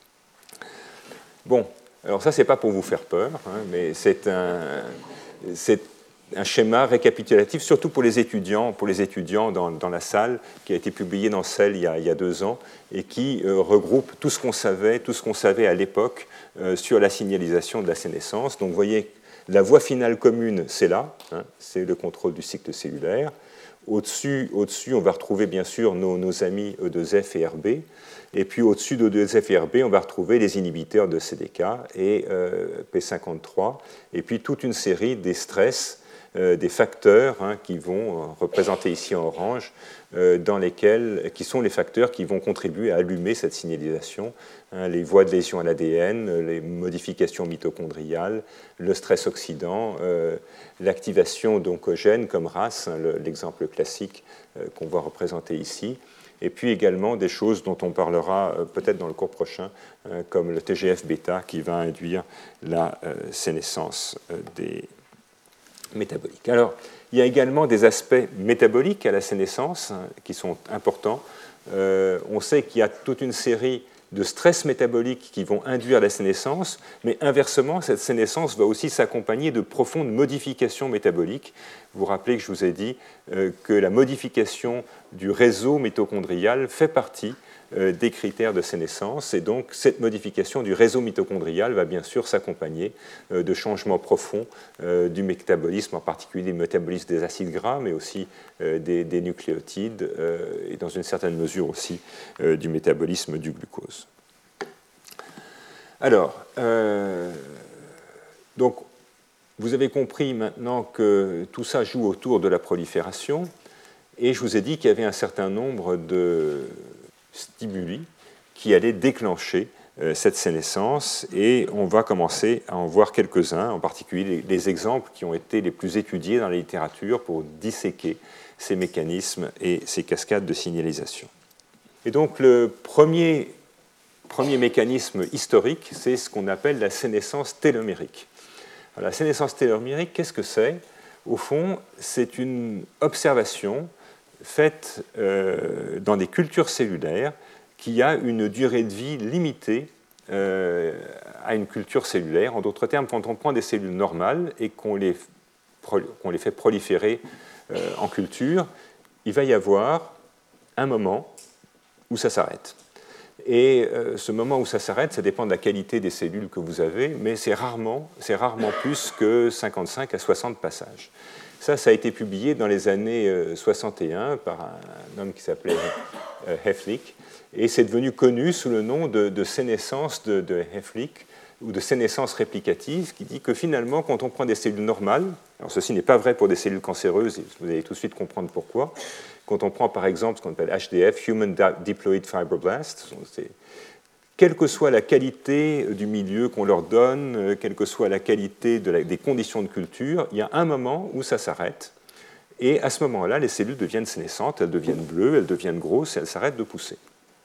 Bon, alors ça, ce n'est pas pour vous faire peur, hein, mais c'est un, c'est un schéma récapitulatif, surtout pour les étudiants, pour les étudiants dans, dans la salle, qui a été publié dans Cell il y a, il y a deux ans, et qui euh, regroupe tout ce qu'on savait, tout ce qu'on savait à l'époque euh, sur la signalisation de la sénescence. Donc, vous voyez, la voie finale commune, c'est là, hein, c'est le contrôle du cycle cellulaire. Au-dessus, au-dessus, on va retrouver bien sûr nos, nos amis E deux F et R B. Et puis au-dessus de E deux F et R B, on va retrouver les inhibiteurs de C D K et euh, P cinquante-trois. Et puis toute une série des stress, euh, des facteurs hein, qui vont, euh, représentés ici en orange, euh, dans lesquels, qui sont les facteurs qui vont contribuer à allumer cette signalisation. Hein, les voies de lésion à l'A D N, les modifications mitochondriales, le stress oxydant, euh, l'activation d'oncogènes comme R A S, hein, le, l'exemple classique euh, qu'on voit représenté ici, et puis également des choses dont on parlera euh, peut-être dans le cours prochain, euh, comme le T G F bêta qui va induire la euh, sénescence euh, des métaboliques. Alors, il y a également des aspects métaboliques à la sénescence hein, qui sont importants. Euh, on sait qu'il y a toute une série de stress métaboliques qui vont induire la sénescence, mais inversement, cette sénescence va aussi s'accompagner de profondes modifications métaboliques. Vous vous rappelez que je vous ai dit euh, que la modification du réseau mitochondrial fait partie euh, des critères de sénescence, et donc cette modification du réseau mitochondrial va bien sûr s'accompagner euh, de changements profonds euh, du métabolisme, en particulier du métabolisme des acides gras, mais aussi euh, des, des nucléotides, euh, et dans une certaine mesure aussi euh, du métabolisme du glucose. Alors, euh, donc, vous avez compris maintenant que tout ça joue autour de la prolifération, et je vous ai dit qu'il y avait un certain nombre de stimuli qui allait déclencher euh, cette sénescence, et on va commencer à en voir quelques-uns, en particulier les, les exemples qui ont été les plus étudiés dans la littérature pour disséquer ces mécanismes et ces cascades de signalisation. Et donc le premier, premier mécanisme historique, c'est ce qu'on appelle la sénescence télomérique. Alors, la sénescence télomérique, qu'est-ce que c'est? Au fond, c'est une observation faite euh, dans des cultures cellulaires qui a une durée de vie limitée euh, à une culture cellulaire. En d'autres termes, quand on prend des cellules normales et qu'on les, qu'on les fait proliférer euh, en culture, il va y avoir un moment où ça s'arrête. Et euh, ce moment où ça s'arrête, ça dépend de la qualité des cellules que vous avez, mais c'est rarement, c'est rarement plus que cinquante-cinq à soixante passages. Ça, ça a été publié dans les années euh, soixante et un par un, un homme qui s'appelait euh, Heflik, et c'est devenu connu sous le nom de, de sénescence de, de Heflik, ou de sénescence réplicative, qui dit que finalement, quand on prend des cellules normales, alors ceci n'est pas vrai pour des cellules cancéreuses, et vous allez tout de suite comprendre pourquoi. Quand on prend par exemple ce qu'on appelle H D F, Human Diploid Fibroblast, quelle que soit la qualité du milieu qu'on leur donne, quelle que soit la qualité de la, des conditions de culture, il y a un moment où ça s'arrête, et à ce moment-là, les cellules deviennent sénescentes, elles deviennent bleues, elles deviennent grosses, et elles s'arrêtent de pousser.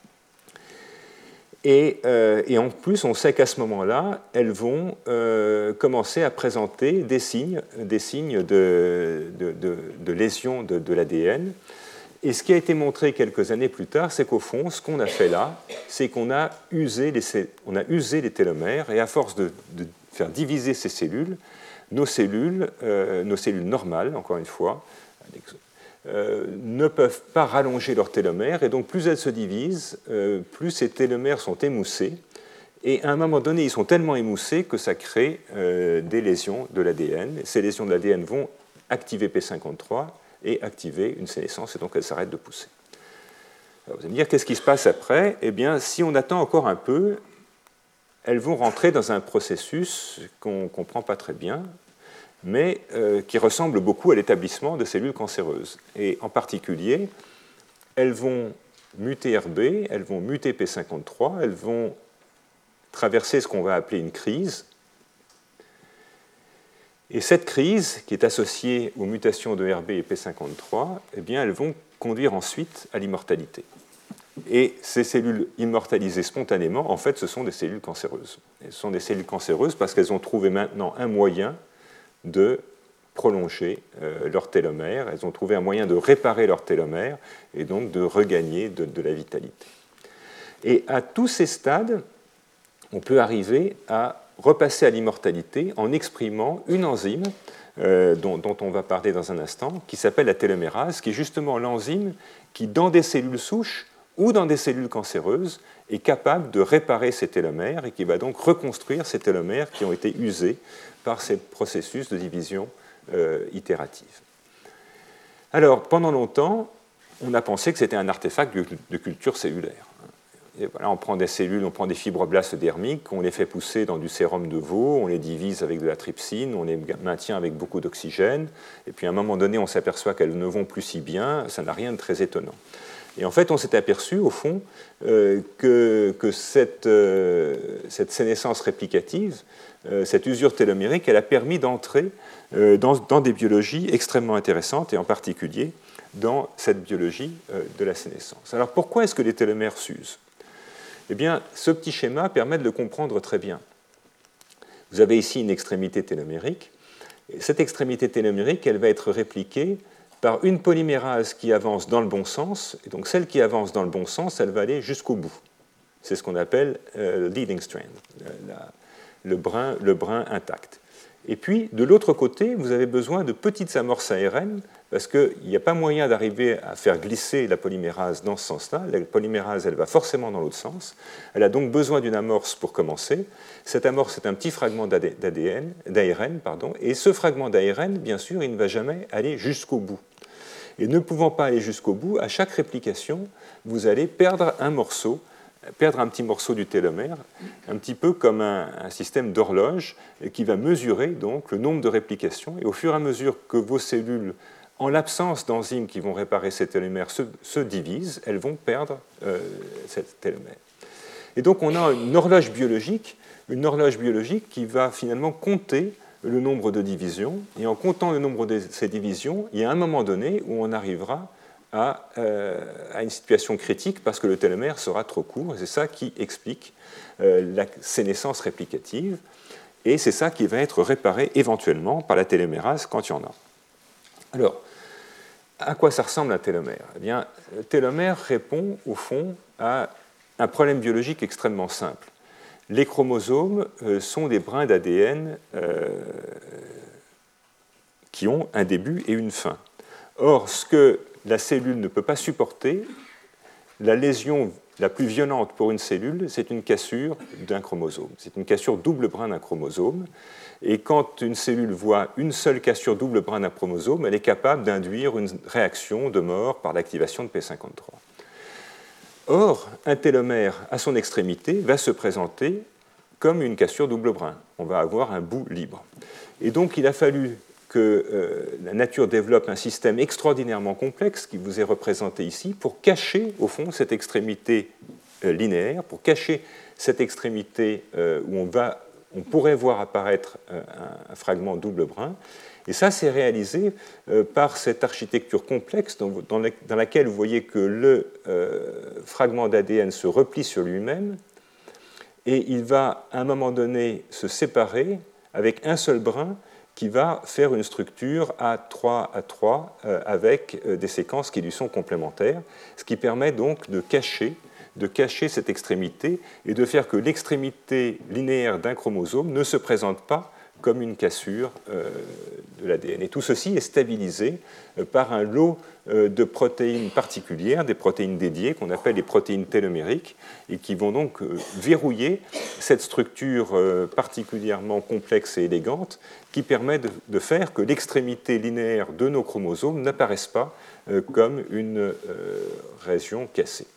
Et, euh, et en plus, on sait qu'à ce moment-là, elles vont euh, commencer à présenter des signes, des signes de, de, de, de lésion de, de l'A D N. Et ce qui a été montré quelques années plus tard, c'est qu'au fond, ce qu'on a fait là, c'est qu'on a usé les, on a usé les télomères, et à force de, de faire diviser ces cellules, nos cellules, euh, nos cellules normales, encore une fois, euh, ne peuvent pas rallonger leurs télomères, et donc plus elles se divisent, euh, plus ces télomères sont émoussés, et à un moment donné, ils sont tellement émoussés que ça crée euh, des lésions de l'A D N. Ces lésions de l'A D N vont activer P cinquante-trois, et activer une sénescence, et donc elle s'arrête de pousser. Alors vous allez me dire, qu'est-ce qui se passe après? Eh bien, si on attend encore un peu, elles vont rentrer dans un processus qu'on ne comprend pas très bien, mais euh, qui ressemble beaucoup à l'établissement de cellules cancéreuses. Et en particulier, elles vont muter R B, elles vont muter P cinquante-trois, elles vont traverser ce qu'on va appeler une crise. Et cette crise, qui est associée aux mutations de R B et P cinquante-trois, eh bien, elles vont conduire ensuite à l'immortalité. Et ces cellules immortalisées spontanément, en fait, ce sont des cellules cancéreuses. Elles sont des cellules cancéreuses parce qu'elles ont trouvé maintenant un moyen de prolonger euh, leur télomère, elles ont trouvé un moyen de réparer leur télomère et donc de regagner de, de la vitalité. Et à tous ces stades, on peut arriver à repasser à l'immortalité en exprimant une enzyme euh, dont, dont on va parler dans un instant, qui s'appelle la télomérase, qui est justement l'enzyme qui, dans des cellules souches ou dans des cellules cancéreuses, est capable de réparer ces télomères et qui va donc reconstruire ces télomères qui ont été usés par ces processus de division euh, itérative. Alors, pendant longtemps, on a pensé que c'était un artefact de, de culture cellulaire. Et voilà, on prend des cellules, on prend des fibroblastes dermiques, on les fait pousser dans du sérum de veau, on les divise avec de la trypsine, on les maintient avec beaucoup d'oxygène, et puis à un moment donné, on s'aperçoit qu'elles ne vont plus si bien, ça n'a rien de très étonnant. Et en fait, on s'est aperçu, au fond, euh, que, que cette, euh, cette sénescence réplicative, euh, cette usure télomérique, elle a permis d'entrer euh, dans, dans des biologies extrêmement intéressantes, et en particulier dans cette biologie euh, de la sénescence. Alors pourquoi est-ce que les télomères s'usent ? Eh bien, ce petit schéma permet de le comprendre très bien. Vous avez ici une extrémité télomérique. Et cette extrémité télomérique, elle va être répliquée par une polymérase qui avance dans le bon sens. Et donc, celle qui avance dans le bon sens, elle va aller jusqu'au bout. C'est ce qu'on appelle euh, leading strand, la, le, brin, le brin intact. Et puis, de l'autre côté, vous avez besoin de petites amorces A R N, parce qu'il n'y a pas moyen d'arriver à faire glisser la polymérase dans ce sens-là. La polymérase, elle va forcément dans l'autre sens. Elle a donc besoin d'une amorce pour commencer. Cette amorce est un petit fragment d'A D N, d'A R N, pardon, et ce fragment d'A R N, bien sûr, il ne va jamais aller jusqu'au bout. Et ne pouvant pas aller jusqu'au bout, à chaque réplication, vous allez perdre un morceau, perdre un petit morceau du télomère, un petit peu comme un, un système d'horloge qui va mesurer donc le nombre de réplications. Et au fur et à mesure que vos cellules, en l'absence d'enzymes qui vont réparer ces télomères, se, se divisent, elles vont perdre euh, cette télomère. Et donc on a une horloge biologique, une horloge biologique qui va finalement compter le nombre de divisions, et en comptant le nombre de ces divisions, il y a un moment donné où on arrivera à, euh, à une situation critique parce que le télomère sera trop court, et c'est ça qui explique euh, la sénescence réplicative, et c'est ça qui va être réparé éventuellement par la télomérase quand il y en a. Alors, à quoi ça ressemble un télomère? Eh bien, le télomère répond au fond à un problème biologique extrêmement simple. Les chromosomes euh, sont des brins d'A D N euh, qui ont un début et une fin. Or, ce que la cellule ne peut pas supporter, la lésion la plus violente pour une cellule, c'est une cassure d'un chromosome. C'est une cassure double brin d'un chromosome. Et quand une cellule voit une seule cassure double brin d'un chromosome, elle est capable d'induire une réaction de mort par l'activation de P cinquante-trois. Or, un télomère à son extrémité va se présenter comme une cassure double brin. On va avoir un bout libre. Et donc, il a fallu que euh, la nature développe un système extraordinairement complexe qui vous est représenté ici pour cacher, au fond, cette extrémité euh, linéaire, pour cacher cette extrémité euh, où on, va, on pourrait voir apparaître euh, un, un fragment double brin. Et ça, c'est réalisé euh, par cette architecture complexe dans, dans, la, dans laquelle vous voyez que le euh, fragment d'A D N se replie sur lui-même et il va, à un moment donné, se séparer avec un seul brin qui va faire une structure A trois A trois euh, avec euh, des séquences qui lui sont complémentaires, ce qui permet donc de cacher, de cacher cette extrémité et de faire que l'extrémité linéaire d'un chromosome ne se présente pas comme une cassure euh, de l'A D N. Et tout ceci est stabilisé euh, par un lot euh, de protéines particulières, des protéines dédiées qu'on appelle les protéines télomériques, et qui vont donc euh, verrouiller cette structure euh, particulièrement complexe et élégante qui permet de, de faire que l'extrémité linéaire de nos chromosomes n'apparaisse pas euh, comme une euh, région cassée.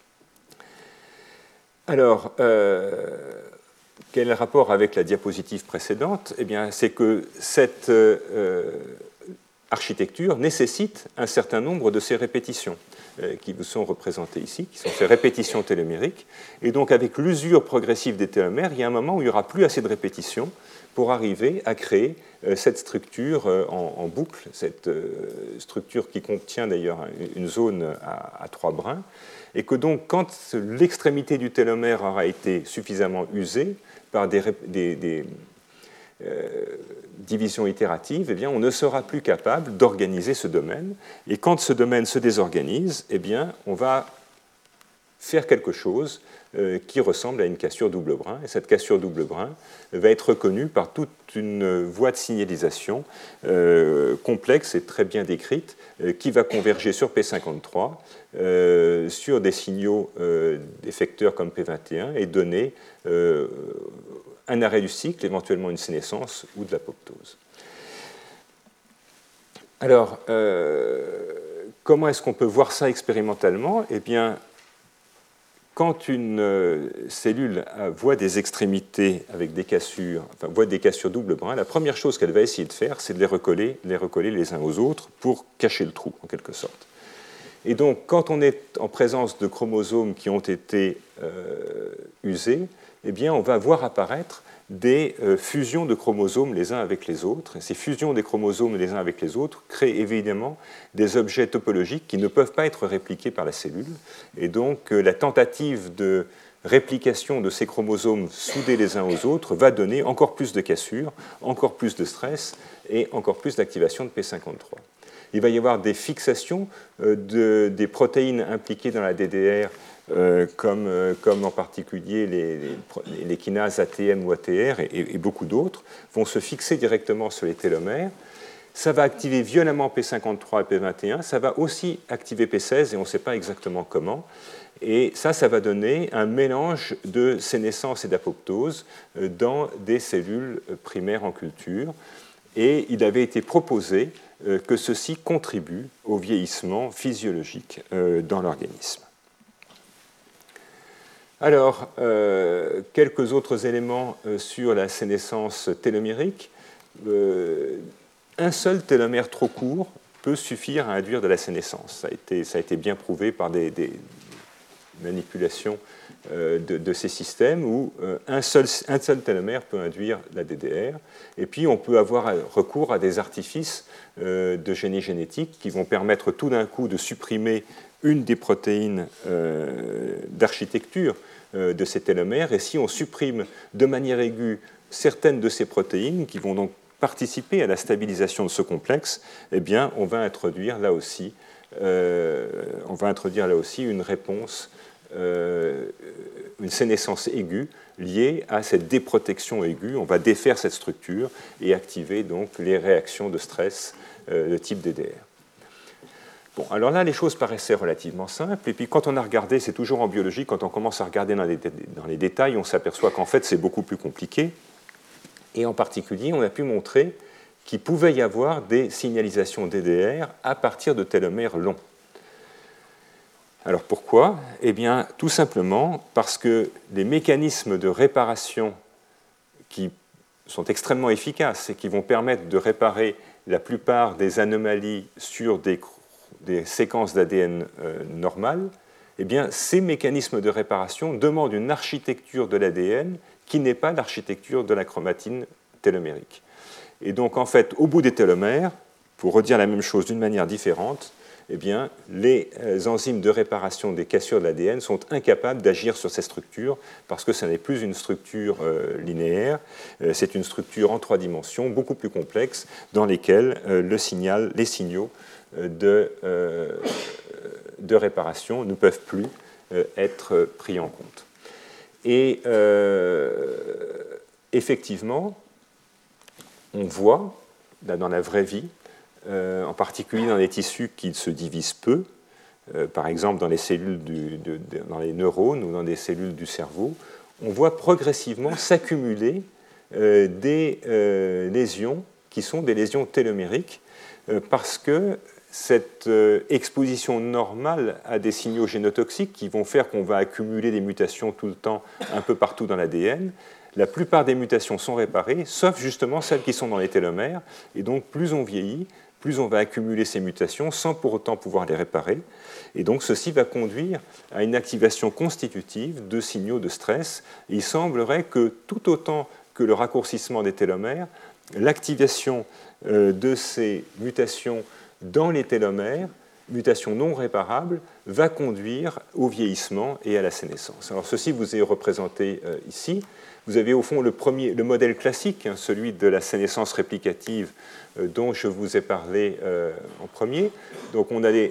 Alors, euh, quel est le rapport avec la diapositive précédente? Eh bien, c'est que cette euh, architecture nécessite un certain nombre de ces répétitions euh, qui vous sont représentées ici, qui sont ces répétitions télomériques. Et donc, avec l'usure progressive des télomères, il y a un moment où il n'y aura plus assez de répétitions pour arriver à créer euh, cette structure euh, en, en boucle, cette euh, structure qui contient d'ailleurs une zone à, à trois brins, et que donc, quand l'extrémité du télomère aura été suffisamment usée par des, des, des euh, divisions itératives, eh bien, on ne sera plus capable d'organiser ce domaine. Et quand ce domaine se désorganise, eh bien, on va faire quelque chose euh, qui ressemble à une cassure double brin. Et cette cassure double brin va être reconnue par toute une voie de signalisation euh, complexe et très bien décrite euh, qui va converger sur P cinquante-trois, euh, sur des signaux euh, d'effecteurs comme P vingt et un et donner euh, un arrêt du cycle, éventuellement une sénescence ou de l'apoptose. Alors, euh, comment est-ce qu'on peut voir ça expérimentalement? Eh bien, quand une euh, cellule a, voit des extrémités avec des cassures, enfin voit des cassures double brin, la première chose qu'elle va essayer de faire, c'est de les recoller, les recoller les uns aux autres pour cacher le trou, en quelque sorte. Et donc, quand on est en présence de chromosomes qui ont été euh, usés, eh bien, on va voir apparaître des euh, fusions de chromosomes les uns avec les autres. Et ces fusions des chromosomes les uns avec les autres créent évidemment des objets topologiques qui ne peuvent pas être répliqués par la cellule. Et donc, euh, la tentative de réplication de ces chromosomes soudés les uns aux autres va donner encore plus de cassures, encore plus de stress et encore plus d'activation de P cinquante-trois. Il va y avoir des fixations euh, de, des protéines impliquées dans la D D R, euh, comme, euh, comme en particulier les, les, les kinases A T M ou A T R et, et beaucoup d'autres, vont se fixer directement sur les télomères. Ça va activer violemment P cinquante-trois et P vingt et un, ça va aussi activer P seize et on ne sait pas exactement comment. Et ça, ça va donner un mélange de sénescence et d'apoptose dans des cellules primaires en culture. Et il avait été proposé que ceci contribue au vieillissement physiologique dans l'organisme. Alors, euh, quelques autres éléments sur la sénescence télomérique. Euh, un seul télomère trop court peut suffire à induire de la sénescence. Ça a été, ça a été bien prouvé par des, des, manipulation euh, de, de ces systèmes où euh, un, seul, un seul télomère peut induire la D D R. Et puis, on peut avoir recours à des artifices euh, de génie génétique qui vont permettre tout d'un coup de supprimer une des protéines euh, d'architecture euh, de ces télomères. Et si on supprime de manière aiguë certaines de ces protéines qui vont donc participer à la stabilisation de ce complexe, eh bien, on va introduire là aussi, euh, on va introduire là aussi une réponse, euh, une sénescence aiguë liée à cette déprotection aiguë. On va défaire cette structure et activer donc les réactions de stress euh, de type D D R. Bon, alors là, les choses paraissaient relativement simples. Et puis, quand on a regardé, c'est toujours en biologie, quand on commence à regarder dans les, dans les détails, on s'aperçoit qu'en fait, c'est beaucoup plus compliqué. Et en particulier, on a pu montrer qu'il pouvait y avoir des signalisations D D R à partir de télomères longs. Alors pourquoi ? Eh bien, tout simplement parce que les mécanismes de réparation qui sont extrêmement efficaces et qui vont permettre de réparer la plupart des anomalies sur des, des séquences d'A D N euh, normales, eh bien, ces mécanismes de réparation demandent une architecture de l'A D N qui n'est pas l'architecture de la chromatine télomérique. Et donc, en fait, au bout des télomères, pour redire la même chose d'une manière différente, eh bien, les enzymes de réparation des cassures de l'A D N sont incapables d'agir sur ces structures parce que ce n'est plus une structure euh, linéaire, euh, c'est une structure en trois dimensions, beaucoup plus complexe, dans lesquelles euh, le signal, les signaux euh, de, euh, de réparation ne peuvent plus euh, être pris en compte. Et euh, effectivement, on voit, là, dans la vraie vie, euh, en particulier dans les tissus qui se divisent peu, euh, par exemple dans les cellules du, de, de, dans les neurones ou dans des cellules du cerveau, on voit progressivement s'accumuler euh, des euh, lésions qui sont des lésions télomériques, euh, parce que cette euh, exposition normale à des signaux génotoxiques qui vont faire qu'on va accumuler des mutations tout le temps un peu partout dans l'A D N, la plupart des mutations sont réparées, sauf justement celles qui sont dans les télomères. Et donc, plus on vieillit, plus on va accumuler ces mutations sans pour autant pouvoir les réparer. Et donc, ceci va conduire à une activation constitutive de signaux de stress. Et il semblerait que, tout autant que le raccourcissement des télomères, l'activation euh, de ces mutations dans les télomères, mutations non réparables, va conduire au vieillissement et à la sénescence. Alors, ceci vous est représenté euh, ici. Vous avez au fond le, premier, le modèle classique, hein, celui de la sénescence réplicative euh, dont je vous ai parlé euh, en premier. Donc on a des,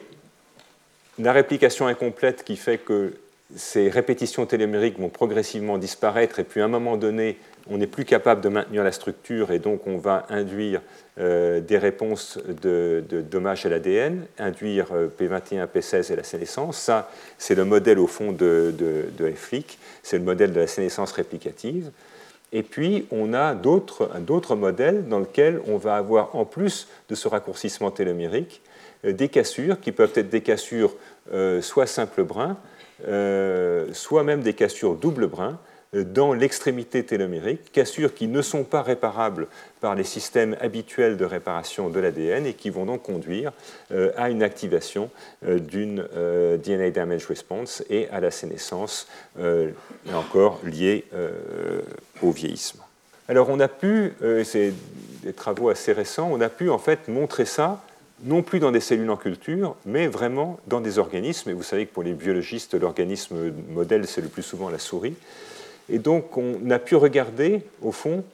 la réplication incomplète qui fait que ces répétitions télomériques vont progressivement disparaître et puis à un moment donné, on n'est plus capable de maintenir la structure et donc on va induire euh, des réponses de, de dommages à l'A D N, induire euh, P vingt et un, P seize et la sénescence. Ça, c'est le modèle au fond de, de, de F L I C, c'est le modèle de la sénescence réplicative. Et puis, on a d'autres, d'autres modèles dans lesquels on va avoir, en plus de ce raccourcissement télomérique, euh, des cassures qui peuvent être des cassures euh, soit simple brin, euh, soit même des cassures double brin, dans l'extrémité télomérique, cassures qui ne sont pas réparables par les systèmes habituels de réparation de l'A D N et qui vont donc conduire euh, à une activation euh, d'une euh, D N A damage response et à la sénescence, euh, là encore liée euh, au vieillissement. Alors on a pu, euh, c'est des travaux assez récents, on a pu en fait montrer ça non plus dans des cellules en culture, mais vraiment dans des organismes. Et vous savez que pour les biologistes, l'organisme modèle, c'est le plus souvent la souris. Et donc, on a pu regarder, au fond,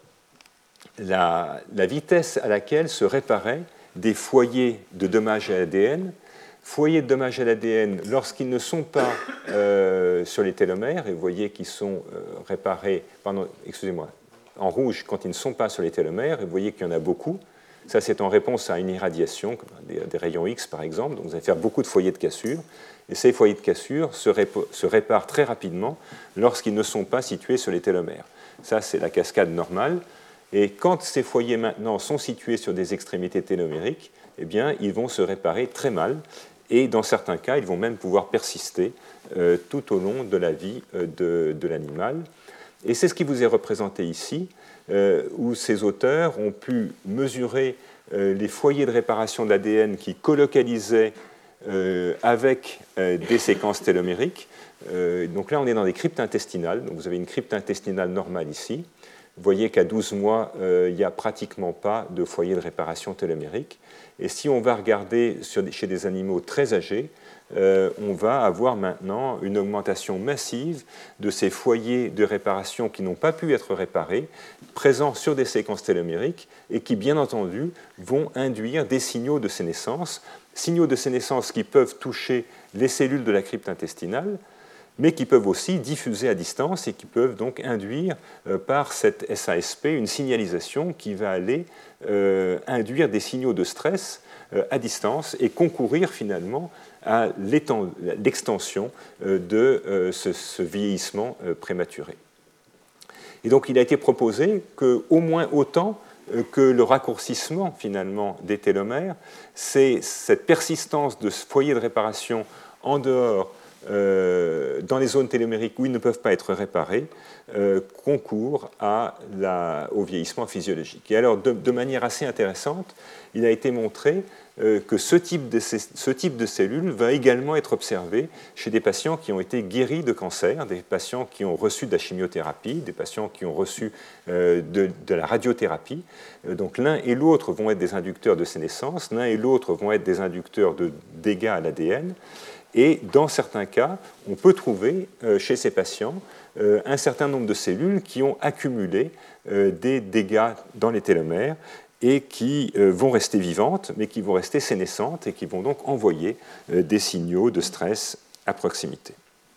la, la vitesse à laquelle se réparaient des foyers de dommages à l'A D N. Foyers de dommages à l'A D N lorsqu'ils ne sont pas euh, sur les télomères, et vous voyez qu'ils sont euh, réparés, pardon, excusez-moi, en rouge quand ils ne sont pas sur les télomères, et vous voyez qu'il y en a beaucoup. Ça, c'est en réponse à une irradiation, des, des rayons X par exemple, donc vous allez faire beaucoup de foyers de cassure. Et ces foyers de cassure se, répa- se réparent très rapidement lorsqu'ils ne sont pas situés sur les télomères. Ça, c'est la cascade normale. Et quand ces foyers maintenant sont situés sur des extrémités télomériques, eh bien, ils vont se réparer très mal. Et dans certains cas, ils vont même pouvoir persister euh, tout au long de la vie euh, de, de l'animal. Et c'est ce qui vous est représenté ici, euh, où ces auteurs ont pu mesurer euh, les foyers de réparation de l'A D N qui colocalisaient euh, avec euh, des séquences télomériques. Euh, donc là, on est dans des cryptes intestinales. Donc vous avez une crypte intestinale normale ici. Vous voyez qu'à douze mois, euh, il n'y a pratiquement pas de foyer de réparation télomérique. Et si on va regarder sur des, chez des animaux très âgés, euh, on va avoir maintenant une augmentation massive de ces foyers de réparation qui n'ont pas pu être réparés, présents sur des séquences télomériques et qui, bien entendu, vont induire des signaux de sénescence, signaux de sénescence qui peuvent toucher les cellules de la crypte intestinale, mais qui peuvent aussi diffuser à distance et qui peuvent donc induire euh, par cette S A S P une signalisation qui va aller euh, induire des signaux de stress euh, à distance et concourir finalement à l'extension euh, de euh, ce, ce vieillissement euh, prématuré. Et donc il a été proposé qu'au moins autant euh, que le raccourcissement finalement des télomères, c'est cette persistance de ce foyer de réparation en dehors Euh, dans les zones télomériques où ils ne peuvent pas être réparés, euh, concourent à la, au vieillissement physiologique. Et alors, de, de manière assez intéressante, il a été montré euh, que ce type, de, ce type de cellules va également être observé chez des patients qui ont été guéris de cancer, des patients qui ont reçu de la chimiothérapie, des patients qui ont reçu euh, de, de la radiothérapie. Euh, donc l'un et l'autre vont être des inducteurs de sénescence, l'un et l'autre vont être des inducteurs de dégâts à l'A D N. Et dans certains cas, on peut trouver euh, chez ces patients euh, un certain nombre de cellules qui ont accumulé euh, des dégâts dans les télomères et qui euh, vont rester vivantes, mais qui vont rester sénescentes et qui vont donc envoyer euh, des signaux de stress à proximité.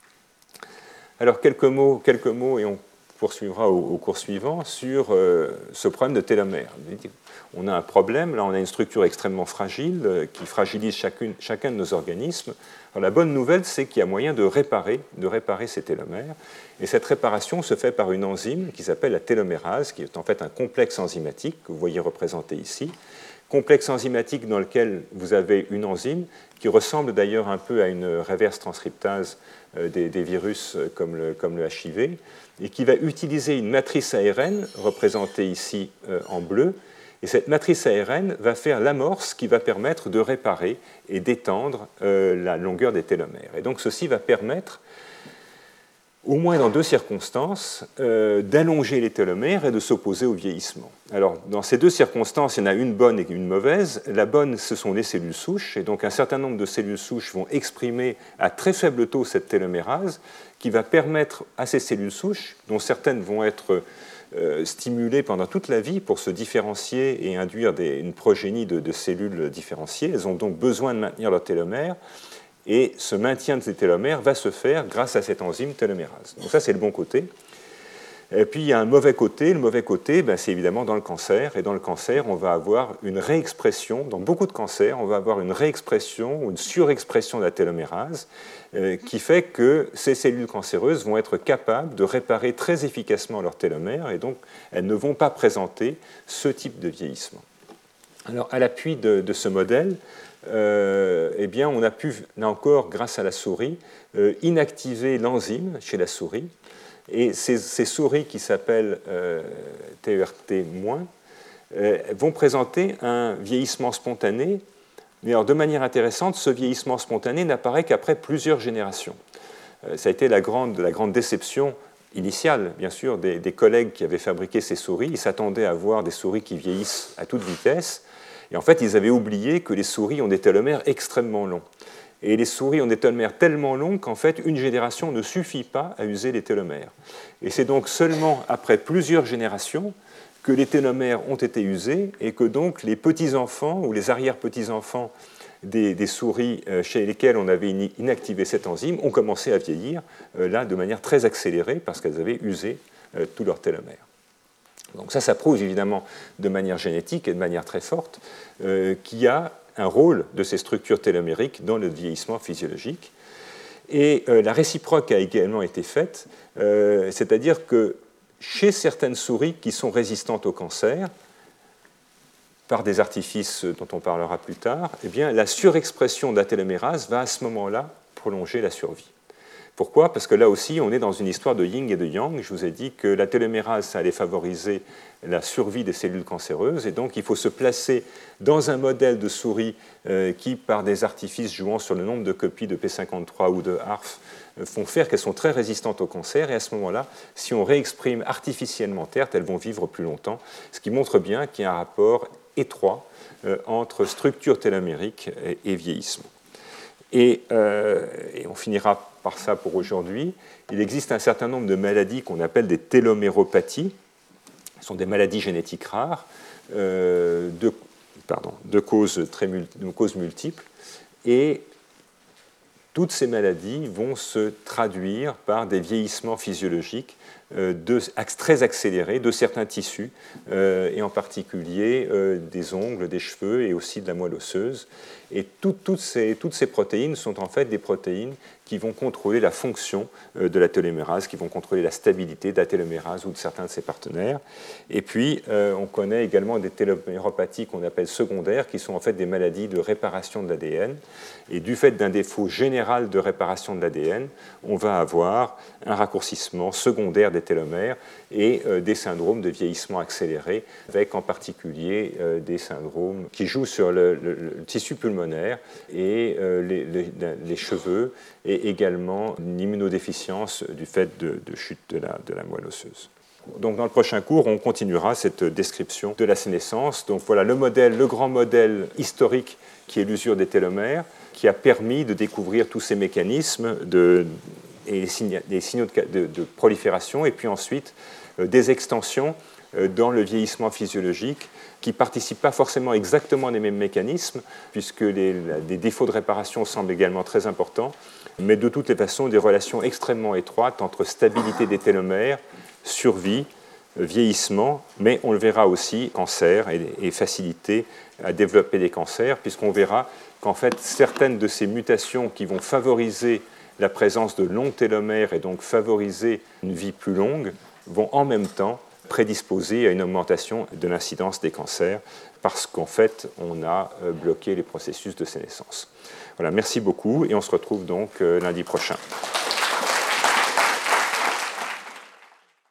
Alors, quelques mots, quelques mots et on poursuivra au, au cours suivant sur euh, ce problème de télomère. On a un problème, là on a une structure extrêmement fragile euh, qui fragilise chacune, chacun de nos organismes. Alors, la bonne nouvelle, c'est qu'il y a moyen de réparer, de réparer ces télomères. Et cette réparation se fait par une enzyme qui s'appelle la télomérase, qui est en fait un complexe enzymatique que vous voyez représenté ici. Complexe enzymatique dans lequel vous avez une enzyme qui ressemble d'ailleurs un peu à une reverse transcriptase euh, des, des virus euh, comme le, comme le H I V, et qui va utiliser une matrice A R N représentée ici euh, en bleu. Et cette matrice A R N va faire l'amorce qui va permettre de réparer et d'étendre euh, la longueur des télomères. Et donc ceci va permettre, au moins dans deux circonstances, euh, d'allonger les télomères et de s'opposer au vieillissement. Alors dans ces deux circonstances, il y en a une bonne et une mauvaise. La bonne, ce sont les cellules souches, et donc un certain nombre de cellules souches vont exprimer à très faible taux cette télomérase, qui va permettre à ces cellules souches, dont certaines vont être Euh, stimulées pendant toute la vie pour se différencier et induire des, une progénie de, de cellules différenciées. Elles ont donc besoin de maintenir leur télomère, et ce maintien de ces télomères va se faire grâce à cette enzyme télomérase. Donc ça, c'est le bon côté. Et puis, il y a un mauvais côté. Le mauvais côté, ben, c'est évidemment dans le cancer. Et dans le cancer, on va avoir une réexpression. Dans beaucoup de cancers, on va avoir une réexpression ou une surexpression de la télomérase euh, qui fait que ces cellules cancéreuses vont être capables de réparer très efficacement leurs télomères et donc elles ne vont pas présenter ce type de vieillissement. Alors, à l'appui de, de ce modèle, euh, eh bien, on a pu, là encore, grâce à la souris, euh, inactiver l'enzyme chez la souris. Et ces, ces souris qui s'appellent euh, T E R T moins euh, vont présenter un vieillissement spontané, mais alors de manière intéressante, ce vieillissement spontané n'apparaît qu'après plusieurs générations. Euh, ça a été la grande, la grande déception initiale, bien sûr, des, des collègues qui avaient fabriqué ces souris. Ils s'attendaient à voir des souris qui vieillissent à toute vitesse, et en fait, ils avaient oublié que les souris ont des télomères extrêmement longs. Et les souris ont des télomères tellement longs qu'en fait, une génération ne suffit pas à user les télomères. Et c'est donc seulement après plusieurs générations que les télomères ont été usés et que donc les petits-enfants ou les arrière-petits-enfants des, des souris chez lesquelles on avait inactivé cette enzyme ont commencé à vieillir, là, de manière très accélérée parce qu'elles avaient usé tous leurs télomères. Donc ça, ça prouve évidemment de manière génétique et de manière très forte euh, qu'il y a un rôle de ces structures télomériques dans le vieillissement physiologique. Et euh, la réciproque a également été faite, euh, c'est-à-dire que chez certaines souris qui sont résistantes au cancer, par des artifices dont on parlera plus tard, eh bien, la surexpression de la télomérase va à ce moment-là prolonger la survie. Pourquoi? Parce que là aussi, on est dans une histoire de yin et de yang. Je vous ai dit que la télomérase, ça allait favoriser la survie des cellules cancéreuses, et donc il faut se placer dans un modèle de souris euh, qui, par des artifices jouant sur le nombre de copies de P cinquante-trois ou de H A R F, euh, font faire qu'elles sont très résistantes au cancer, et à ce moment-là, si on réexprime artificiellement T E R T, elles vont vivre plus longtemps, ce qui montre bien qu'il y a un rapport étroit euh, entre structure télomérique et, et vieillissement. Et, euh, et on finira par ça pour aujourd'hui. Il existe un certain nombre de maladies qu'on appelle des téloméropathies. Ce sont des maladies génétiques rares, euh, de, pardon, de, causes très, de causes multiples. Et toutes ces maladies vont se traduire par des vieillissements physiologiques euh, de, très accélérés de certains tissus, euh, et en particulier euh, des ongles, des cheveux et aussi de la moelle osseuse. Et tout, toutes, ces, toutes ces protéines sont en fait des protéines qui vont contrôler la fonction euh, de la télomérase, qui vont contrôler la stabilité de la télomérase ou de certains de ses partenaires. Et puis, euh, on connaît également des téloméropathies qu'on appelle secondaires, qui sont en fait des maladies de réparation de l'A D N. Et du fait d'un défaut général de réparation de l'A D N, on va avoir un raccourcissement secondaire des télomères et euh, des syndromes de vieillissement accéléré, avec en particulier euh, des syndromes qui jouent sur le, le, le tissu pulmonaire et euh, les, les, les cheveux, et également une immunodéficience du fait de, de chute de la, de la moelle osseuse. Donc dans le prochain cours, on continuera cette description de la sénescence. Donc voilà le modèle, le grand modèle historique qui est l'usure des télomères, qui a permis de découvrir tous ces mécanismes de, et les, signa, les signaux de, de, de prolifération, et puis ensuite euh, des extensions euh, dans le vieillissement physiologique qui ne participent pas forcément exactement des mêmes mécanismes, puisque les, les défauts de réparation semblent également très importants, mais de toutes les façons, des relations extrêmement étroites entre stabilité des télomères, survie, vieillissement, mais on le verra aussi, cancer et, et facilité à développer des cancers, puisqu'on verra qu'en fait, certaines de ces mutations qui vont favoriser la présence de longs télomères et donc favoriser une vie plus longue, vont en même temps prédisposer à une augmentation de l'incidence des cancers, parce qu'en fait, on a bloqué les processus de sénescence. Voilà, merci beaucoup, et on se retrouve donc lundi prochain.